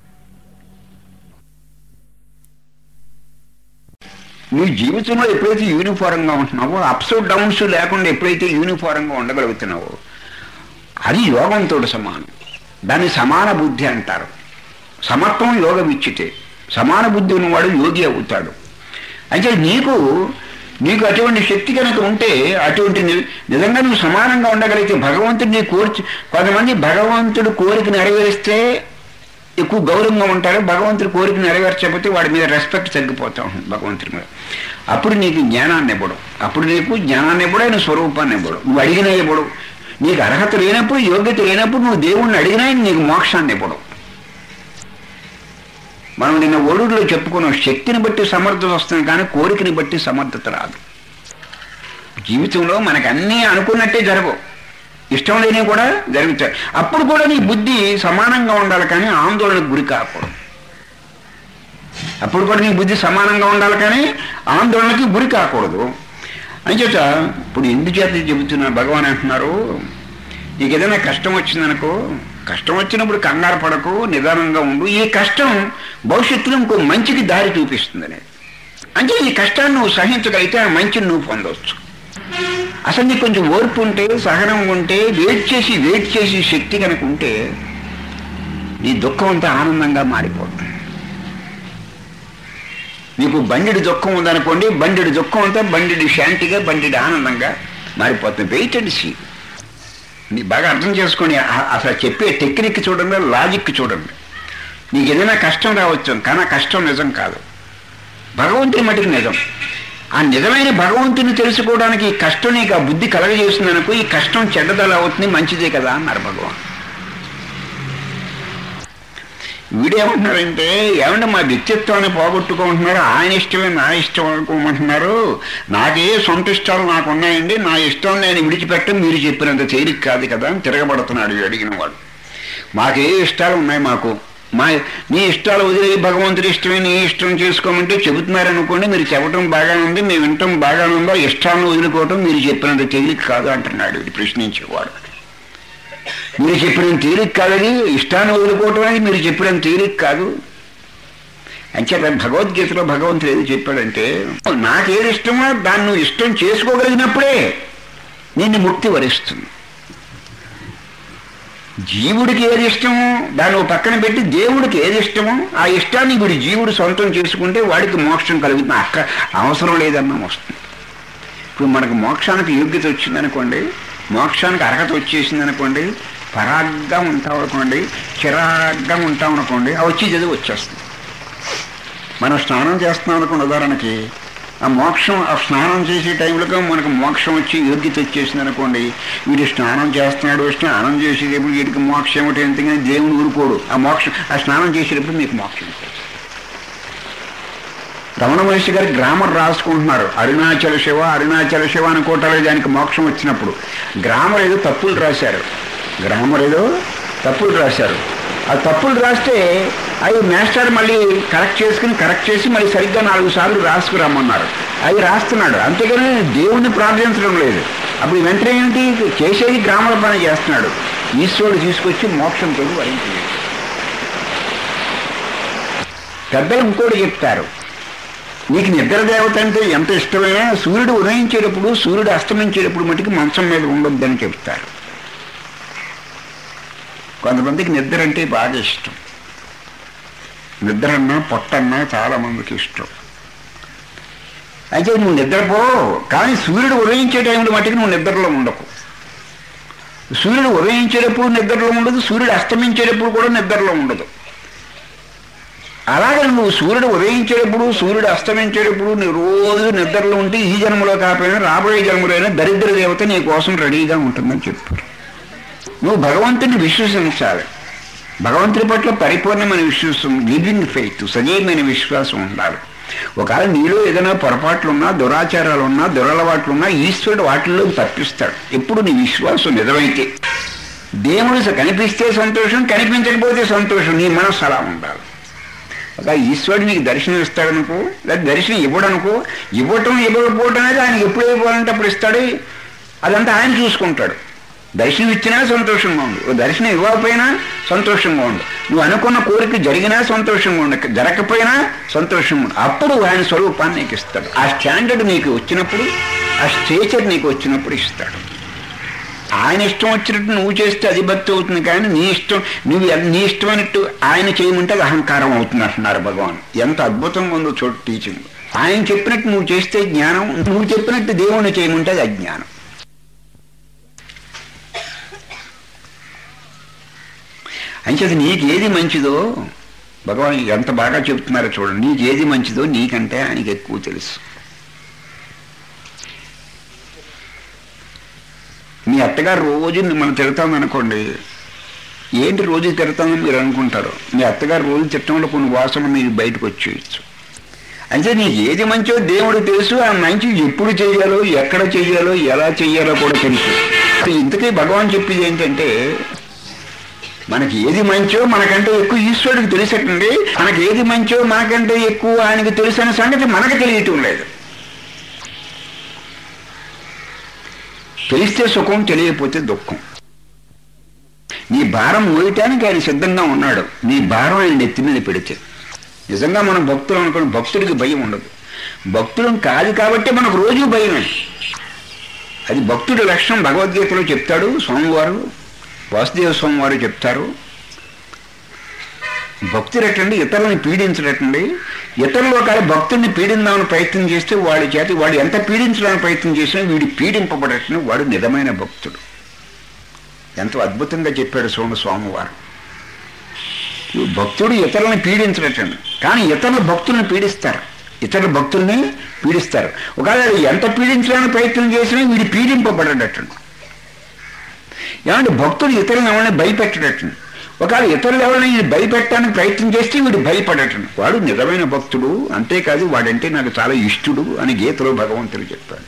నీ జీవితంలో ఎప్పుడైతే యూనిఫారంగా ఉంటున్నావో, అప్స్ డౌన్స్ లేకుండా ఎప్పుడైతే యూనిఫారంగా ఉండగలుగుతున్నావో అది యోగంతో సమానం. దాన్ని సమాన బుద్ధి అంటారు. సమత్వం యోగం ఇచ్చితే సమాన బుద్ధి ఉన్నవాడు యోగి అవుతాడు. అయితే నీకు నీకు అటువంటి శక్తి కనుక ఉంటే, అటువంటి నిజంగా నువ్వు సమానంగా ఉండగలిగితే భగవంతుడు నీ కోర్చి కొంతమంది భగవంతుడు కోరిక నెరవేరిస్తే ఎక్కువ గౌరవంగా ఉంటారు, భగవంతుడి కోరిక నెరవేర్చకపోతే వాడి మీద రెస్పెక్ట్ తగ్గిపోతూ ఉంటుంది భగవంతుడి మీద. అప్పుడు నీకు జ్ఞానాన్ని ఇవ్వడం, అప్పుడు నీకు జ్ఞానాన్ని ఇవ్వడం, ఆయన స్వరూపాన్ని ఇవ్వడం, నువ్వు అడిగినా ఇవ్వడం. నీకు అర్హత లేనప్పుడు, యోగ్యత లేనప్పుడు నువ్వు దేవుణ్ణి అడిగినా నీకు మోక్షాన్ని ఇవ్వడం. మనం నిన్న ఒడులో చెప్పుకున్నాం, శక్తిని బట్టి సమర్థత వస్తుంది కానీ కోరికని బట్టి సమర్థత రాదు. జీవితంలో మనకు అన్నీ అనుకున్నట్టే జరగవు, ఇష్టం లేని కూడా జరుగుతాయి. అప్పుడు కూడా నీ బుద్ధి సమానంగా ఉండాలి కానీ ఆందోళనకు గురి కాకూడదు. అప్పుడు కూడా నీ బుద్ధి సమానంగా ఉండాలి కానీ ఆందోళనకి గురి కాకూడదు. అంచేత ఇప్పుడు ఎందుచేత చెబుతున్నా, భగవాన్ అంటున్నారు, నీకు ఏదైనా కష్టం వచ్చిందనుకో, కష్టం వచ్చినప్పుడు కంగారు పడకు, నిదానంగా ఉండు. ఈ కష్టం భవిష్యత్తులో ఇంకో మంచికి దారి చూపిస్తుందని. అంటే ఈ కష్టాన్ని నువ్వు సహించగలిగితే ఆ మంచిని నువ్వు పొందవచ్చు. అసలు నీకు కొంచెం ఓర్పు ఉంటే, సహనం ఉంటే, వెయిట్ చేసి వెయిట్ చేసి శక్తి కనుక ఉంటే నీ దుఃఖం అంతా ఆనందంగా మారిపోతుంది. నీకు బండిడి దుఃఖం ఉందనుకోండి, బండిడి దుఃఖం అంతా బండిడి శాంతిగా, బండిడి ఆనందంగా మారిపోతుంది. Wait and see. నీ బాగా అర్థం చేసుకొని అసలు చెప్పే టెక్నిక్ చూడండి, లాజిక్ చూడండి. నీకు ఏదైనా కష్టం రావచ్చు కానీ ఆ కష్టం నిజం కాదు, భగవంతుని మటుకు నిజం. ఆ నిజమైన భగవంతుని తెలుసుకోవడానికి ఈ కష్టం నీకు ఆ బుద్ధి కలగజేస్తుంది అనుకో, ఈ కష్టం చెడ్డదల అవుతుంది, మంచిదే కదా అన్నారు భగవాన్. వీడేమంటున్నారంటే, ఏమంటే మా వ్యక్తిత్వాన్ని పోగొట్టుకుంటున్నారు, ఆయన ఇష్టమే నా ఇష్టం అనుకోమంటున్నారు, నాకే సొంత ఇష్టాలు నాకు ఉన్నాయండి, నా ఇష్టం నేను విడిచిపెట్టడం మీరు చెప్పినంత తేలిక కాదు కదా అని తిరగబడుతున్నాడు అడిగిన వాడు. మాకే ఇష్టాలు ఉన్నాయి, మాకు మా నీ ఇష్టాలు వదిలే భగవంతుడి ఇష్టమే నీ ఇష్టం చేసుకోమంటే చెబుతున్నారనుకోండి, మీరు చెప్పడం బాగానే ఉంది, మేము వినటం బాగానే ఉందో, ఇష్టాలను వదులుకోవటం మీరు చెప్పినంత తేలిక కాదు అంటున్నాడు ఇది ప్రశ్నించేవాడు. మీరు చెప్పిన తేలిక కాదని, ఇష్టాన్ని వదులుకోవటం అనేది మీరు చెప్పిన తేలిక కాదు. అంచేత భగవద్గీతలో భగవంతుడు ఏది చెప్పాడంటే, నాకేది ఇష్టమో దాన్ని నువ్వు ఇష్టం చేసుకోగలిగినప్పుడే నిన్ను ముక్తి వరిస్తుంది. జీవుడికి ఏది ఇష్టమో దాన్ని పక్కన పెట్టి దేవుడికి ఏది ఇష్టమో ఆ ఇష్టాన్ని వీడి జీవుడు సొంతం చేసుకుంటే వాడికి మోక్షం కలుగుతుంది. అక్క అవసరం లేదన్నా వస్తుంది. ఇప్పుడు మనకు మోక్షానికి యోగ్యత వచ్చిందనుకోండి, మోక్షానికి అర్హత వచ్చేసింది అనుకోండి, పరాగ్గా ఉంటాం అనుకోండి, చిరాగ్గా ఉంటాం అనుకోండి, ఆ వచ్చి చదివి వచ్చేస్తుంది. మనం స్నానం చేస్తున్నాం అనుకోండి, ఉదాహరణకి ఆ మోక్షం, ఆ స్నానం చేసే టైంలో మనకు మోక్షం వచ్చి యోగ్యత వచ్చేసింది అనుకోండి, వీడు స్నానం చేస్తున్నాడు, స్నానం చేసేటప్పుడు వీడికి మోక్షం ఏమిటి ఎందుకని దేవుని ఊరుకోడు. ఆ మోక్షం, ఆ స్నానం చేసేటప్పుడు మీకు మోక్షం వచ్చేస్తుంది. రమణ మహర్షి గారు గ్రామర్ రాసుకుంటున్నారు, అరుణాచల శివ అరుణాచల శివ అనుకోవటాలు దానికి మోక్షం వచ్చినప్పుడు గ్రామర్ ఏదో తప్పులు రాశారు, గ్రామర్ ఏదో తప్పులు రాశారు. ఆ తప్పులు రాస్తే అవి మాస్టర్ మళ్ళీ కరెక్ట్ చేసుకుని కరెక్ట్ చేసి మళ్ళీ సరిగ్గా నాలుగు సార్లు రాసుకురమ్మన్నారు. అవి రాస్తున్నాడు, అంతేగాని దేవుణ్ణి ప్రార్థించడం లేదు. అప్పుడు వెంటనే ఏంటి చేసేది గ్రామర్ పని చేస్తున్నాడు. ఈశ్వరుడు తీసుకొచ్చి మోక్షంతో వరించలేదు. పెద్దలు ఇంకోటి చెప్తారు, నీకు నిద్ర దేవత అంటే ఎంత ఇష్టమైనా సూర్యుడు ఉదయించేటప్పుడు సూర్యుడు అస్తమించేటప్పుడు మటుకు మంచం మీద ఉండొద్దని చెప్తారు. కొంతమందికి నిద్ర అంటే బాగా ఇష్టం, నిద్ర అన్నా పొట్టన్నా చాలా మందికి ఇష్టం. అయితే నువ్వు నిద్రపో, కానీ సూర్యుడు ఉదయించే టైంలో మటుకు నువ్వు నిద్రలో ఉండకు. సూర్యుడు ఉదయించేటప్పుడు నిద్రలో ఉండదు, సూర్యుడు అస్తమించేటప్పుడు కూడా నిద్రలో ఉండదు. అలాగే నువ్వు సూర్యుడు ఉదయించేటప్పుడు సూర్యుడు అస్తమించేటప్పుడు నువ్వు రోజు నిద్రలో ఉంటే ఈ జన్మలో కాకపోయినా రాబోయే జన్మలో అయినా దరిద్ర దేవత నీ కోసం రెడీగా ఉంటుందని చెప్పారు. నువ్వు భగవంతుని విశ్వసించాలి, భగవంతుని పట్ల పరిపూర్ణమైన విశ్వాసం, లివింగ్ ఫెయిత్, సజీవమైన విశ్వాసం ఉండాలి. ఒకవేళ నీలో ఏదైనా పొరపాట్లున్నా, దురాచారాలున్నా, దురలవాట్లున్నా ఈశ్వరుడు వాటిల్లో తప్పిస్తాడు. ఎప్పుడు నీ విశ్వాసం నిజమైతే. దేవుడు కనిపిస్తే సంతోషం, కనిపించకపోతే సంతోషం, నీ మనసు అలా ఉండాలి. ఒక ఈశ్వరుడు నీకు దర్శనం ఇస్తాడనుకో, లేదా దర్శనం ఇవ్వడనుకో, ఇవ్వటం ఇవ్వకపోవటం అనేది ఆయనకి ఎప్పుడు ఇవ్వాలంటే అప్పుడు ఇస్తాడు, అదంతా ఆయన చూసుకుంటాడు. దర్శనం ఇచ్చినా సంతోషంగా ఉండు, దర్శనం ఇవ్వకపోయినా సంతోషంగా ఉండు, నువ్వు అనుకున్న కోరిక జరిగినా సంతోషంగా ఉండు, జరగకపోయినా సంతోషంగా ఉండు. అప్పుడు ఆయన స్వరూపాన్ని నీకు ఇస్తాడు. ఆ స్టాండర్డ్ నీకు వచ్చినప్పుడు, ఆ స్టేచర్ నీకు వచ్చినప్పుడు ఇస్తాడు. ఆయన ఇష్టం వచ్చినట్టు నువ్వు చేస్తే అది భక్తి అవుతుంది, కానీ నీ ఇష్టం నువ్వు నీ ఇష్టమైనట్టు ఆయన చేయమంటే అది అహంకారం అవుతుంది అంటున్నారు భగవాన్. ఎంత అద్భుతంగా ఉందో చోటు టీచింగ్. ఆయన చెప్పినట్టు నువ్వు చేస్తే జ్ఞానం, నువ్వు చెప్పినట్టు దేవుణ్ణి చేయమంటే అది అజ్ఞానం. అంచేది నీకు ఏది మంచిదో భగవాన్ ఎంత బాగా చెప్తున్నారో చూడండి. నీకు ఏది మంచిదో నీకంటే ఆయనకి ఎక్కువ తెలుసు. మీ అత్తగారు రోజు మిమ్మల్ని తిడతాం అనుకోండి, ఏంటి రోజు తిడతామని మీరు అనుకుంటారు. మీ అత్తగారు రోజు తిట్టడంలో కొన్ని వాసనలు మీరు బయటకు వచ్చేయచ్చు. అంటే నీకు ఏది మంచో దేవుడు తెలుసు. ఆ మంచి ఎప్పుడు చేయాలో, ఎక్కడ చేయాలో, ఎలా చేయాలో కూడా తెలుసు. ఇంతకీ భగవాన్ చెప్పేది ఏంటంటే, మనకి ఏది మంచో మనకంటే ఎక్కువ ఈశ్వరుడికి తెలిసటండి. మనకి ఏది మంచో మనకంటే ఎక్కువ ఆయనకి తెలుసు అనే సంగతి మనకు తెలియటం లేదు. తెలిస్తే సుఖం, తెలియకపోతే దుఃఖం. నీ భారం మోయటానికి ఆయన సిద్ధంగా ఉన్నాడు. నీ భారం ఆయన నెత్తి మీద పెడితే. నిజంగా మనం భక్తులు అనుకుని భక్తుడికి భయం ఉండదు. భక్తులం కాదు కాబట్టి మనకు రోజు భయమే. అది భక్తుడి లక్షణం. భగవద్గీతలో చెప్తాడు స్వామివారు, వాసుదేవ స్వామి వారు చెప్తారు. భక్తుడటండి ఇతరులను పీడించడటండి. ఇతరులు ఒకవేళ భక్తుడిని పీడిందామని ప్రయత్నం చేస్తే వాడి చేతి వాడు ఎంత పీడించడానికి ప్రయత్నం చేసినా వీడి పీడింపబడటం వాడు నిజమైన భక్తుడు. ఎంతో అద్భుతంగా చెప్పాడు సోమ స్వామివారు. భక్తుడు ఇతరులను పీడించడటండి, కానీ ఇతరుల భక్తులను పీడిస్తారు, ఇతరుల భక్తుల్ని పీడిస్తారు. ఒకవేళ ఎంత పీడించడానికి ప్రయత్నం చేసినా వీడి పీడింపబడటండి. ఏమంటే భక్తుడు ఇతరులను ఎవరిని భయపెట్టడటం. ఒకవేళ ఇతరులు ఎవరిని భయపెట్టడానికి ప్రయత్నం చేస్తే వీడు భయపడటం. వాడు నిజమైన భక్తుడు. అంతేకాదు వాడంటే నాకు చాలా ఇష్టడు అని గీతలో భగవంతుడు చెప్పాడు.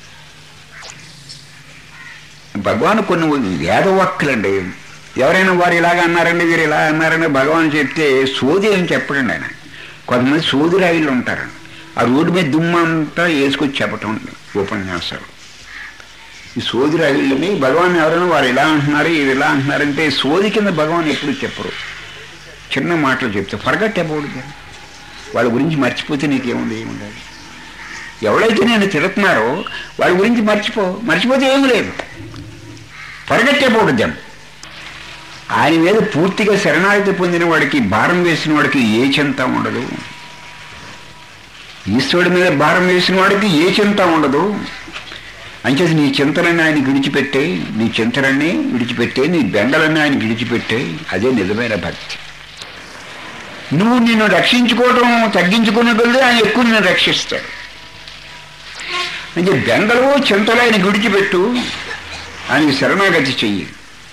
భగవాన్ కొన్ని వేదవాక్కులండి. ఎవరైనా వారు ఇలాగా అన్నారండి, వీరు ఇలా అన్నారని భగవాన్ చెప్తే సోది అని చెప్పడండి ఆయన. కొంతమంది సోది రాయిలు ఉంటారండి, ఆ రోడ్డు మీద దుమ్మంతా వేసుకొచ్చి చెప్పటం ఉపన్యాసాలు. ఈ సోది రాయిళ్ళని భగవాన్ ఎవరైనా వారు ఇలా అంటున్నారు, ఇవి ఇలా అంటున్నారంటే సోది కింద భగవాన్ ఎప్పుడు చెప్పరు. చిన్న మాటలు చెప్తే ఫర్గట్ అబౌట్ దెమ్. వాళ్ళ గురించి మర్చిపోతే నీకేముంది, ఏముండదు. ఎవరైతే నేను తిడుతున్నారో వాళ్ళ గురించి మర్చిపో, మర్చిపోతే ఏమి లేదు. Forget about them. ఆయన మీద పూర్తిగా శరణాగతి పొందిన వాడికి, భారం వేసిన వాడికి ఏ చింత ఉండదు. ఈశ్వరుడి మీద భారం వేసిన వాడికి ఏ చింత ఉండదు. అంచేది నీ చింతలన్నీ ఆయన విడిచిపెట్టే, నీ చింతలన్నీ విడిచిపెట్టే, నీ బెంగలన్నీ ఆయన విడిచిపెట్టే. అదే నిజమైన భక్తి. నువ్వు నిన్ను రక్షించుకోవడం తగ్గించుకునే కొద్దీ ఆయన ఎక్కువ నిన్ను రక్షిస్తాడు. అంటే బెంగలు చింతలు ఆయన విడిచిపెట్టు, ఆయనకి శరణాగతి చెయ్యి,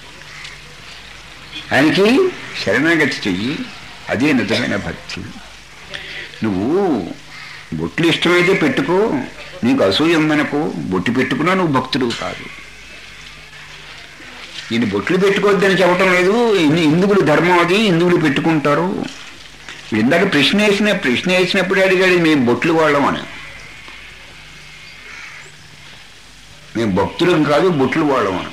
ఆయనకి శరణాగతి చెయ్యి. అదే నిజమైన భక్తి. నువ్వు బొట్లు ఇష్టమైతే పెట్టుకో, నీకు అసూయ ఉందనుకో, బొట్టు పెట్టుకున్నా నువ్వు భక్తుడు కాదు. ఈయన బొట్లు పెట్టుకోవద్దని చెప్పటం లేదు. హిందువులు ధర్మం అది, హిందువులు పెట్టుకుంటారు. ఇందాక ప్రశ్న వేసిన ప్రశ్న వేసినప్పుడు అడిగాడు మేము బొట్లు వాళ్ళం అని. మేము భక్తులం కాదు, బొట్లు వాళ్ళం అని.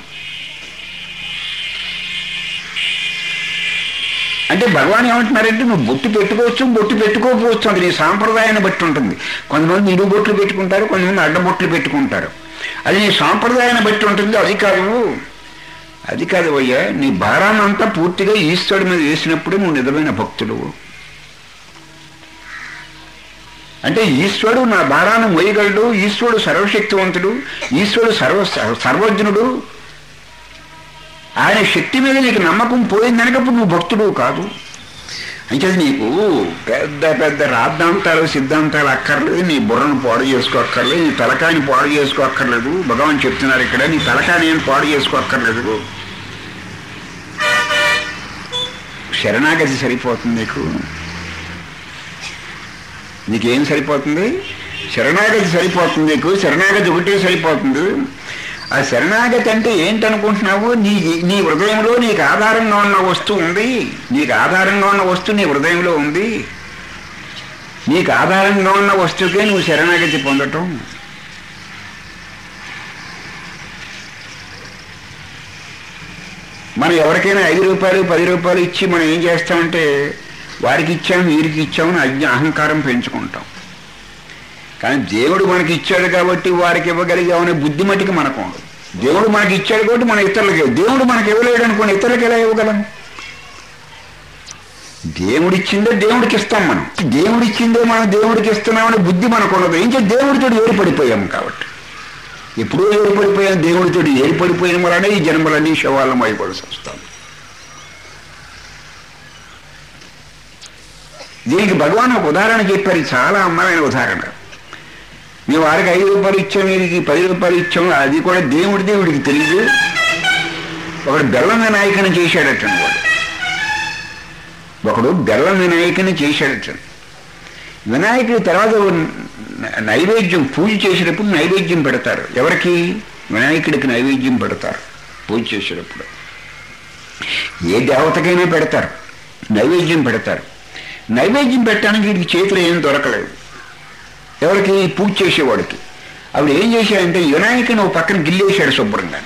అంటే భగవాన్ ఏమంటున్నారంటే నువ్వు బొట్టు పెట్టుకోవచ్చు, బొట్టు పెట్టుకోకపోవచ్చు, అది నీ సాంప్రదాయాన్ని బట్టి ఉంటుంది. కొంతమంది ఇరు బొట్లు పెట్టుకుంటారు, కొంతమంది అడ్డబొట్లు పెట్టుకుంటారు. అది నీ సాంప్రదాయాన్ని బట్టి ఉంటుంది. అది కాదు అది కాదు అయ్యా, నీ భారాన్ని అంతా పూర్తిగా ఈశ్వరుడి మీద వేసినప్పుడు నువ్వు నిజమైన భక్తుడు. అంటే ఈశ్వరుడు నా భారాన్ని మోయగలడు, ఈశ్వరుడు సర్వశక్తివంతుడు, ఈశ్వరుడు సర్వ సర్వజ్ఞుడు. ఆయన శక్తి మీద నీకు నమ్మకం పోయిందనకప్పుడు నువ్వు భక్తుడు కాదు. అంటే నీకు పెద్ద పెద్ద రాద్ధాంతాలు సిద్ధాంతాలు అక్కర్లేదు, నీ బుర్రను పాడు చేసుకోక్కర్లేదు, నీ తలకాయని పాడు చేసుకోక్కర్లేదు. భగవాన్ చెప్తున్నారు ఇక్కడ, నీ తలకాయని ఏం పాడు చేసుకోక్కర్లేదు. శరణాగతి సరిపోతుంది. నీకు నీకేం సరిపోతుంది? శరణాగతి సరిపోతుంది. నీకు శరణాగతి ఒకటే సరిపోతుంది. ఆ శరణాగతి అంటే ఏంటనుకుంటున్నావు? నీ నీ హృదయంలో నీకు ఆధారంగా ఉన్న వస్తువు ఉంది. నీకు ఆధారంగా ఉన్న వస్తువు నీ హృదయంలో ఉంది. నీకు ఆధారంగా ఉన్న వస్తువుకే నువ్వు శరణాగతి పొందటం. మనం ఎవరికైనా ఐదు రూపాయలు పది రూపాయలు ఇచ్చి మనం ఏం చేస్తామంటే వారికి ఇచ్చాము వీరికి ఇచ్చామని అజ్ఞ అహంకారం పెంచుకుంటాం. కానీ దేవుడు మనకి ఇచ్చాడు కాబట్టి వారికి ఇవ్వగలిగామనే బుద్ధి మట్టికి మనకు ఉండదు. దేవుడు మనకి ఇచ్చాడు కాబట్టి మన ఇతరులకి, దేవుడు మనకి ఇవ్వలేడు అనుకోండి ఇతరులకి ఎలా ఇవ్వగలం? దేవుడిచ్చిందే దేవుడికి ఇస్తాం మనం. దేవుడిచ్చిందే మనం దేవుడికి ఇస్తున్నామనే బుద్ధి మనకు ఉండదు. ఏం చేసి దేవుడితో ఏర్పడిపోయాము కాబట్టి. ఎప్పుడూ ఏర్పడిపోయాం, దేవుడితో ఏర్పడిపోయిన వలనే ఈ జన్మలన్నీ శవాలం అయిపోవాల్సి వస్తాం. దీనికి భగవాన్ ఒక ఉదాహరణ చెప్పారు, చాలా అందమైన ఉదాహరణ. మేము వారికి ఐదు రూపాయలు ఇచ్చాం, వీరికి పది రూపాయలు ఇచ్చాం, అది కూడా దేవుడి దేవుడికి తెలియదు. ఒకడు బెల్లం వినాయకుని చేశాడటండి. వాడు ఒకడు బెల్లం వినాయకుని చేశాడటండి. వినాయకుడి తర్వాత నైవేద్యం పూజ చేసేటప్పుడు నైవేద్యం పెడతారు. ఎవరికి? వినాయకుడికి నైవేద్యం పెడతారు పూజ చేసేటప్పుడు. ఏ దేవతకైనా పెడతారు, నైవేద్యం పెడతారు. నైవేద్యం పెట్టడానికి వీడికి చేతిలో ఏం దొరకలేదు. ఎవరికి? పూజ చేసేవాడికి. అప్పుడు ఏం చేశాడంటే వినాయకుని ఒక పక్కన గిల్లేశాడు శుభ్రంగా.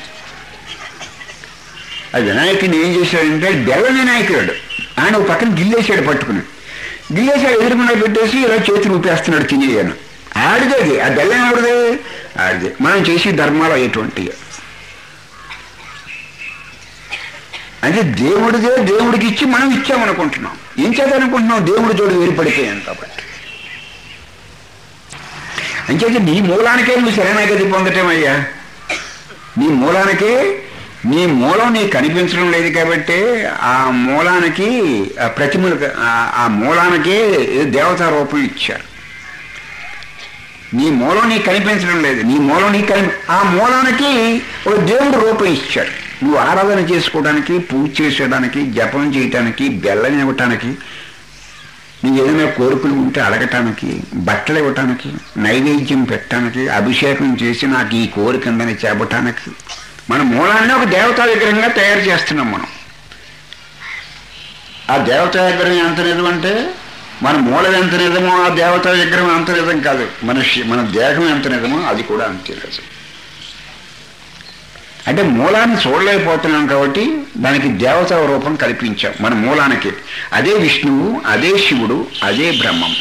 ఆ వినాయకుని ఏం చేశాడంటే బెల్ల వినాయకుడు ఆయన ఒక పక్కన గిల్లేశాడు, పట్టుకుని గిల్లేశాడు, ఎదురుకుండా పెట్టేసి ఇలా చేతులు ఊపేస్తున్నాడు తినేయను. ఆడిదే అది, ఆ బెల్లం ఎవరిదే? ఆడిదే. మనం చేసే ధర్మాలు అయ్యేటువంటివి. అంటే దేవుడిదే దేవుడికి ఇచ్చి మనం ఇచ్చామనుకుంటున్నాం. ఏం చేద్దామనుకుంటున్నాం? దేవుడి తోడు వేరుపడిపోయాం కాబట్టి. అంచేత నీ మూలానికే నువ్వు శరణాగతి పొందటం అయ్యా. నీ మూలానికే, నీ మూలం నీకు కనిపించడం లేదు కాబట్టి ఆ మూలానికి ప్రతిమలు, ఆ మూలానికే దేవతా రూపం ఇచ్చారు. నీ మూలం నీకు కనిపించడం లేదు, నీ మూలం నీకు కని ఆ మూలానికి ఒక దేవుడు రూపం ఇచ్చాడు. నువ్వు ఆరాధన చేసుకోవడానికి, పూజ చేసేయడానికి, జపం చేయటానికి, బెల్లం ఇవ్వటానికి, నువ్వు ఏదైనా కోరికలు ఉంటే అడగటానికి, బట్టలు ఇవ్వటానికి, నైవేద్యం పెట్టడానికి, అభిషేకం చేసి నాకు ఈ కోరిక ఉందని చెప్పటానికి మన మూలాన్ని ఒక దేవతా విగ్రహంగా తయారు చేస్తున్నాం మనం. ఆ దేవతా విగ్రహం ఎంత నిజం అంటే మన మూలం ఎంత నిజమో ఆ దేవతా విగ్రహం అంత నిజం కాదు. మన మన దేహం ఎంత నిజమో అది కూడా అంతే నిజం. అంటే మూలాన్ని చూడలేకపోతున్నాం కాబట్టి దానికి దేవతా రూపం కల్పించాం మన మూలానికి. అదే విష్ణువు, అదే శివుడు, అదే బ్రహ్మం.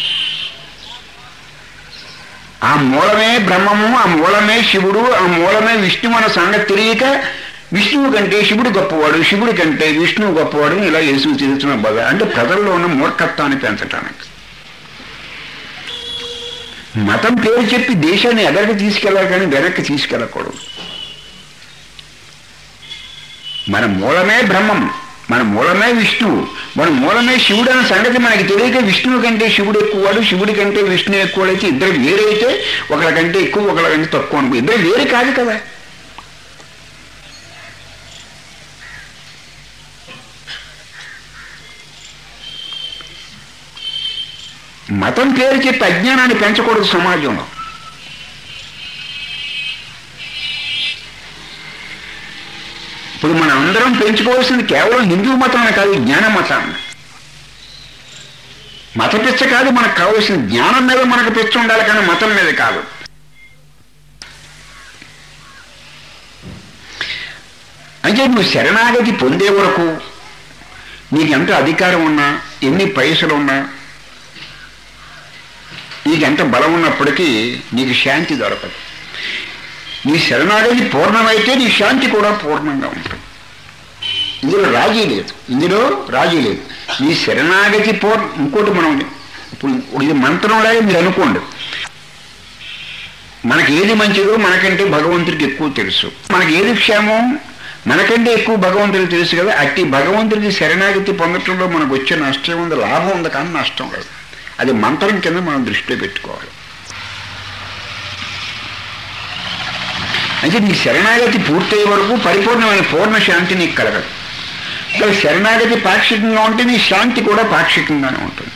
ఆ మూలమే బ్రహ్మము, ఆ మూలమే శివుడు, ఆ మూలమే విష్ణువు అన్న సంగతి తెలియక విష్ణువు కంటే శివుడు గొప్పవాడు, శివుడి కంటే విష్ణువు గొప్పవాడు ఇలా యేసు తిరుగుతున్న బాగా. అంటే ప్రజల్లో ఉన్న మూర్ఖత్వాన్ని పెంచటానికి. మతం పేరు చెప్పి దేశాన్ని ఎదరికి తీసుకెళ్ళాలి కానీ వెనక్కి తీసుకెళ్ళకూడదు. మన మూలమే బ్రహ్మం, మన మూలమే విష్ణువు, మన మూలమే శివుడు అన్న సంగతి మనకి తెలియక విష్ణువు కంటే శివుడు ఎక్కువవాడు, శివుడి కంటే విష్ణువు ఎక్కువడైతే ఇద్దరు వేరైతే ఒకరికంటే ఎక్కువ ఒకరికంటే తక్కువ అనుకో, ఇద్దరు వేరే కాదు కదా. మతం పేరు చెప్పి అజ్ఞానాన్ని పెంచకూడదు సమాజంలో. ఇప్పుడు మనం అందరం పెంచుకోవాల్సింది కేవలం హిందూ మతాన్ని కాదు, జ్ఞాన మతాన్ని. మత పిచ్చ కాదు మనకు కావాల్సిన, జ్ఞానం మీద మనకు పిచ్చ ఉండాలి కానీ మతం మీద కాదు. అంటే నువ్వు శరణాగతి పొందే వరకు నీకెంత అధికారం ఉన్నా, ఎన్ని పైసలు ఉన్నా, నీకెంత బలం ఉన్నప్పటికీ నీకు శాంతి దొరకదు. నీ శరణాగతి పూర్ణమైతే నీ శాంతి కూడా పూర్ణంగా ఉంటుంది. ఇందులో రాజీ లేదు, ఇందులో రాజీ లేదు. నీ శరణాగతి పూర్ణ. ఇంకోటి మనం ఇప్పుడు ఇది మంత్రంలాగే మీరు అనుకోండి, మనకి ఏది మంచిదో మనకంటే భగవంతుడికి ఎక్కువ తెలుసు, మనకి ఏది క్షేమం మనకంటే ఎక్కువ భగవంతుడికి తెలుసు కదా. అట్టి భగవంతుడికి శరణాగతి పొందటంలో మనకు వచ్చే నష్టం ఉంది, లాభం ఉంది కానీ నష్టం లేదు. అది మంత్రం కింద మనం దృష్టిలో పెట్టుకోవాలి. అంటే నీ శరణాగతి పూర్తయ్యే వరకు పరిపూర్ణమైన పూర్ణ శాంతి నీకు కలగదు. ఇక్కడ శరణాగతి పాక్షికంగా ఉంటే నీ శాంతి కూడా పాక్షికంగానే ఉంటుంది.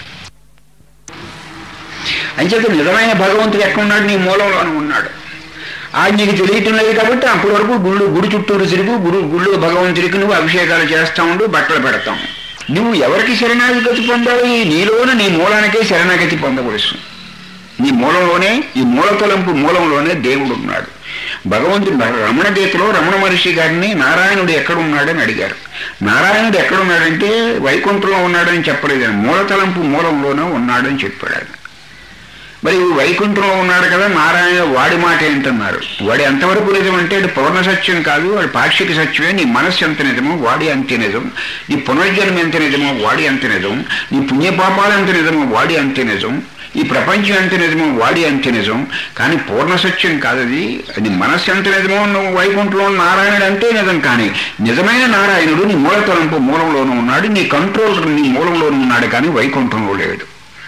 అంచేత నిజమైన భగవంతుడు ఎక్కడున్నాడు? నీ మూలంలోనే ఉన్నాడు. అది నీకు తెలియటం లేదు కాబట్టి అప్పటి వరకు గుళ్ళు గుడి చుట్టూరు తిరుగు, గురు గుళ్ళు భగవంతుడికి నువ్వు అభిషేకాలు చేస్తా ఉండు, బట్టలు పెడతావు. నువ్వు ఎవరికి శరణాగతి పొందాలి? నీలోనే నీ మూలానికే శరణాగతి పొందవలసింది. నీ మూలంలోనే, ఈ మూలతలంపు మూలంలోనే దేవుడు ఉన్నాడు. భగవంతుడు రమణ గీతలో రమణ మహర్షి గారిని నారాయణుడు ఎక్కడున్నాడని అడిగారు. నారాయణుడు ఎక్కడున్నాడంటే వైకుంఠంలో ఉన్నాడని చెప్పలేదు, మూలతలంపు మూలంలోనే ఉన్నాడని చెప్పాడు. మరి వైకుంఠంలో ఉన్నాడు కదా, నారాయణ వాడి మాట ఏంటన్నారు? వాడి ఎంతవరకు నిజం అంటే అది పూర్ణ సత్యం కాదు, వాడి పాక్షిక సత్యమే. నీ మనస్సు ఎంత నిజమో వాడి అంతే నిజం, నీ పునర్జన్మ ఎంత నిజమో వాడి అంతే నిజం, నీ పుణ్యపాపాలు ఎంత నిజమో వాడి అంతే నిజం, ఈ ప్రపంచం ఎంత నిజమో వాడి అంతే నిజం. కానీ పూర్ణ సత్యం కాదు అది. అది మనస్సు ఎంత నిజమో నువ్వు వైకుంఠంలో నారాయణుడు అంతే నిజం. కానీ నిజమైన నారాయణుడు నీ మూలతలంపు మూలంలోనూ ఉన్నాడు, నీ కంట్రోలర్ నీ మూలంలోనూ ఉన్నాడు, కానీ వైకుంఠంలో లేడు.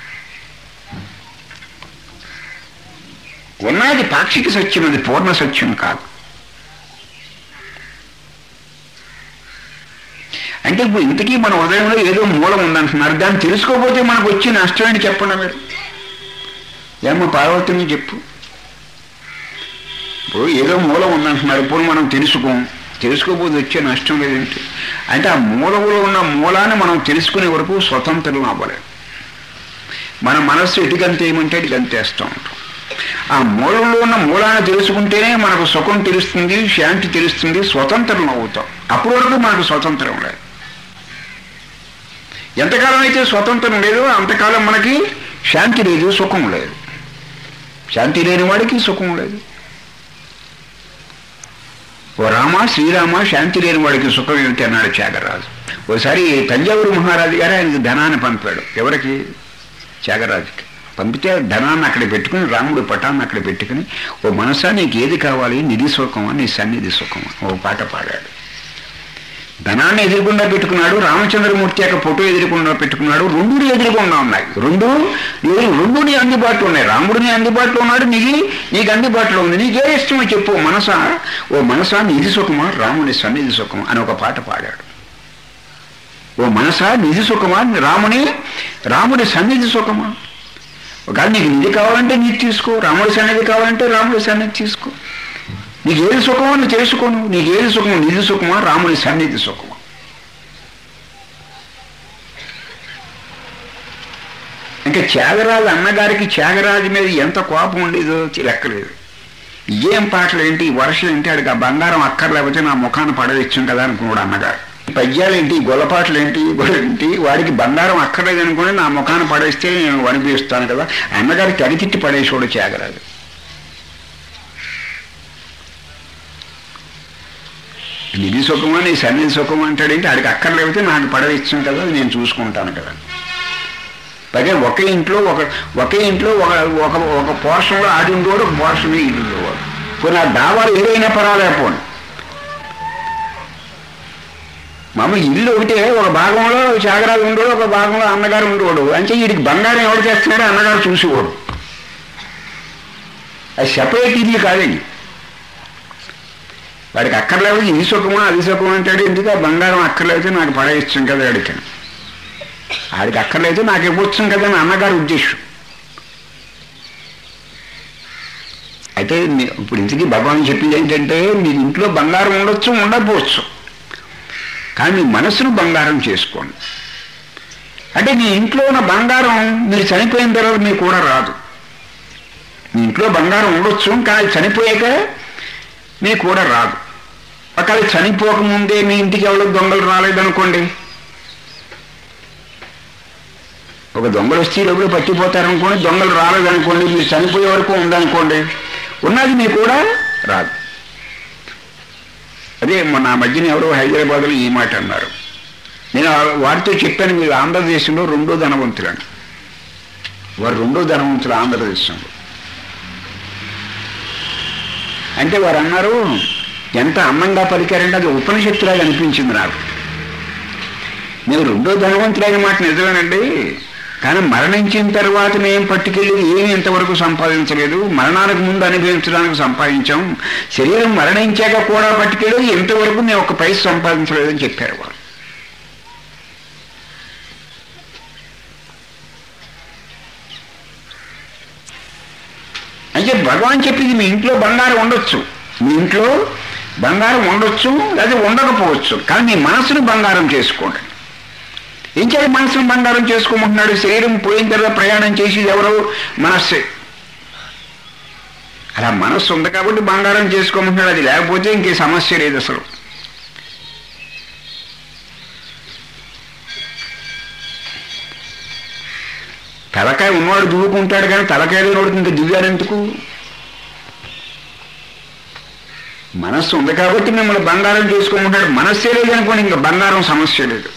ఉన్నది పాక్షిక సత్యం, అది పూర్ణ సత్యం కాదు. అంటే ఇప్పుడు ఇంతకీ మన ఉదయంలో ఏదో మూలం ఉందంటున్నారు, దాన్ని తెలుసుకోకపోతే మనకు వచ్చే నష్టం ఏంటి చెప్పండి మీరు? ఏమో పార్వతిని చెప్పు. ఇప్పుడు ఏదో మూలం ఉందంటున్నారు, ఇప్పుడు మనం తెలుసుకోం, తెలుసుకోకపోతే వచ్చే నష్టం లేదేంటి అంటే ఆ మూలంలో ఉన్న మూలాన్ని మనం తెలుసుకునే వరకు స్వతంత్రం అవ్వలేదు. మన మనస్సు ఎటుకంతే ఏమంటే అటు గంతేస్తూ ఉంటాం. ఆ మూలంలో ఉన్న మూలాన్ని తెలుసుకుంటేనే మనకు సుఖం తెలుస్తుంది, శాంతి తెలుస్తుంది, స్వతంత్రం అవుతాం. అప్పటి వరకు మనకు స్వతంత్రం లేదు. ఎంతకాలం అయితే స్వతంత్రం లేదో అంతకాలం మనకి శాంతి లేదు, సుఖం లేదు. శాంతి లేని వాడికి సుఖం లేదు. ఓ రామ శ్రీరామ, శాంతి లేని వాడికి సుఖం ఏమిటి అన్నాడు త్యాగరాజు. ఒకసారి తంజావూరు మహారాజు గారు ఆయనకి ధనాన్ని పంపాడు. ఎవరికి? త్యాగరాజుకి. పంపితే ధనాన్ని అక్కడ పెట్టుకుని, రాముడు పటాన్ని అక్కడ పెట్టుకుని, ఓ మనసా నీకు ఏది కావాలి, నిధి సుఖమా నీ సన్నిధి సుఖమా, ఓ పాట పాడాడు. ధనాన్ని ఎదురుకుండా పెట్టుకున్నాడు, రామచంద్రమూర్తి యొక్క ఫోటో ఎదురుకుండా పెట్టుకున్నాడు. రెండు ఎదురుకుండా ఉన్నాయి, రెండు రెండు నీ అందుబాటులో ఉన్నాయి. రాముడు నీ అందుబాటులో ఉన్నాడు, నీకు నీకు అందుబాటులో ఉంది. నీకే ఇష్టమో చెప్పు. మనసా ఓ మనసా నిధి సుఖమా, రాముని సన్నిధి సుఖమా అని ఒక పాట పాడాడు. ఓ మనసా నిధి సుఖమా, రాముని రాముని సన్నిధి సుఖమా. ఒకవేళ నీకు నిధి కావాలంటే నీది తీసుకో, రాముడి సన్నిధి కావాలంటే రాముడి సన్నిధి తీసుకో. నీకు ఏది సుఖమో నువ్వు తెలుసుకోను. నీకు ఏది సుఖమో, నిధి సుఖమా రాముడి సన్నిధి సుఖమా. ఇంకా త్యాగరాజు అన్నగారికి త్యాగరాజు మీద ఎంత కోపం ఉండేదో లెక్కలేదు. ఏం పాటలు ఏంటి, వర్షం ఏంటి, ఆడికి ఆ బంగారం అక్కర్లేకపోతే నా ముఖాన్ని పడవేచ్చాం కదా అనుకున్నాడు అన్నగారు. పద్యాలు ఏంటి, గొల్లపాటలు ఏంటి, ఏంటి, వాడికి బంగారం అక్కర్లేదు అనుకుని నా ముఖాన్ని పడేస్తే నేను వనిపిస్తాను కదా. అన్నగారు తెగతిట్టి పడేసాడు త్యాగరాజు. నిధి సుఖమా నీ సన్నిధి సుఖమా అంటాడేంటి, ఆడికి అక్కర్లేకపోతే నాకు పడవేచ్చాం కదా, నేను చూసుకుంటాను కదా. పైగా ఒకే ఇంట్లో ఒక ఒకే ఇంట్లో ఒక ఒక ఒక పోర్షన్లో ఆడి ఉండేవాడు, ఒక పోర్షన్లో ఇల్లు ఉండేవాడు. కొన్ని ఆ డాబాలు ఏదైనా పర్వాలేకపోండి. మామూలు ఇల్లు ఒకటే, ఒక భాగంలో చాగరాలు ఉండేవాడు, ఒక భాగంలో అన్నగారు ఉండేవాడు. అంటే వీడికి బంగారం ఎవరు చేస్తున్నాడో అన్నగారు చూసేవాడు. అది సెపరేట్ ఇల్లు కాదండి. వాడికి అక్కర్లేదు ఈ సుఖమా అది సుఖం అంటాడు. ఎందుకు ఆ బంగారం అక్కర్లేదు నాకు పడేయచ్చు కదా అడిగాను. ఆడికి అక్కర్లేదు నాకు ఇవ్వచ్చు కదా అని అన్నగారు ఉద్దేశం. అయితే ఇప్పుడు ఇంతకీ భగవాన్ చెప్పింది ఏంటంటే మీ ఇంట్లో బంగారం ఉండొచ్చు ఉండకపోవచ్చు, కానీ మీ మనసును బంగారం చేసుకోండి. అంటే మీ ఇంట్లో ఉన్న బంగారం మీరు చనిపోయిన తర్వాత మీకు కూడా రాదు. మీ ఇంట్లో బంగారం ఉండొచ్చు, కానీ చనిపోయాక మీకు కూడా రాదు. ఒకవేళ చనిపోకముందే మీ ఇంటికి ఎవరో దొంగలు రాలేదనుకోండి, ఒక దొంగలు వచ్చి ఎవరు పట్టిపోతారనుకోండి, దొంగలు రాలేదనుకోండి, మీరు చనిపోయే వరకు ఉందనుకోండి, ఉన్నది మీకు కూడా రాదు. అదే నా మధ్యన ఎవరో హైదరాబాద్లో ఈ మాట అన్నారు. నేను వారితో చెప్పాను, మీరు ఆంధ్రదేశంలో రెండో ధనవంతులని. వారు రెండో ధనవంతులు ఆంధ్రదేశంలో. అంటే వారు అన్నారు, ఎంత అందంగా పలికారంటే అది ఉపనిషత్తులాగా అనిపించింది నాకు. మీరు రెండో ధనవంతులైన మాట నిజమేనండి, కానీ మరణించిన తర్వాత మేము పట్టుకెళ్ళి ఏమి ఇంతవరకు సంపాదించలేదు. మరణానికి ముందు అనుభవించడానికి సంపాదించాం, శరీరం మరణించాక కూడా పట్టుకెళ్ళి ఇంతవరకు మేము ఒక పైస సంపాదించలేదని చెప్పారు వారు. అంటే భగవాన్ చెప్పింది మీ ఇంట్లో బంగారం ఉండొచ్చు, మీ ఇంట్లో బంగారం ఉండొచ్చు లేదా ఉండకపోవచ్చు, కానీ మీ మనసును బంగారం చేసుకోండి. ఏం చేయాలి? మనసును బంగారం చేసుకోమంటున్నాడు. శరీరం పోయిన తర్వాత ప్రయాణం చేసేది ఎవరు? మనస్సే. అలా మనస్సు ఉంది కాబట్టి బంగారం చేసుకోమంటున్నాడు. అది లేకపోతే ఇంకే సమస్య లేదు అసలు. తలకాయ ఉన్నవాడు దువ్వుకుంటాడు, కానీ తలకాయ లేనివాడికి ఇంకా దివ్యాలు ఎందుకు? మనస్సు ఉంది కాబట్టి మిమ్మల్ని బంగారం చేసుకోమంటాడు. మనస్సే లేదనుకోండి, ఇంకా బంగారం సమస్య లేదు.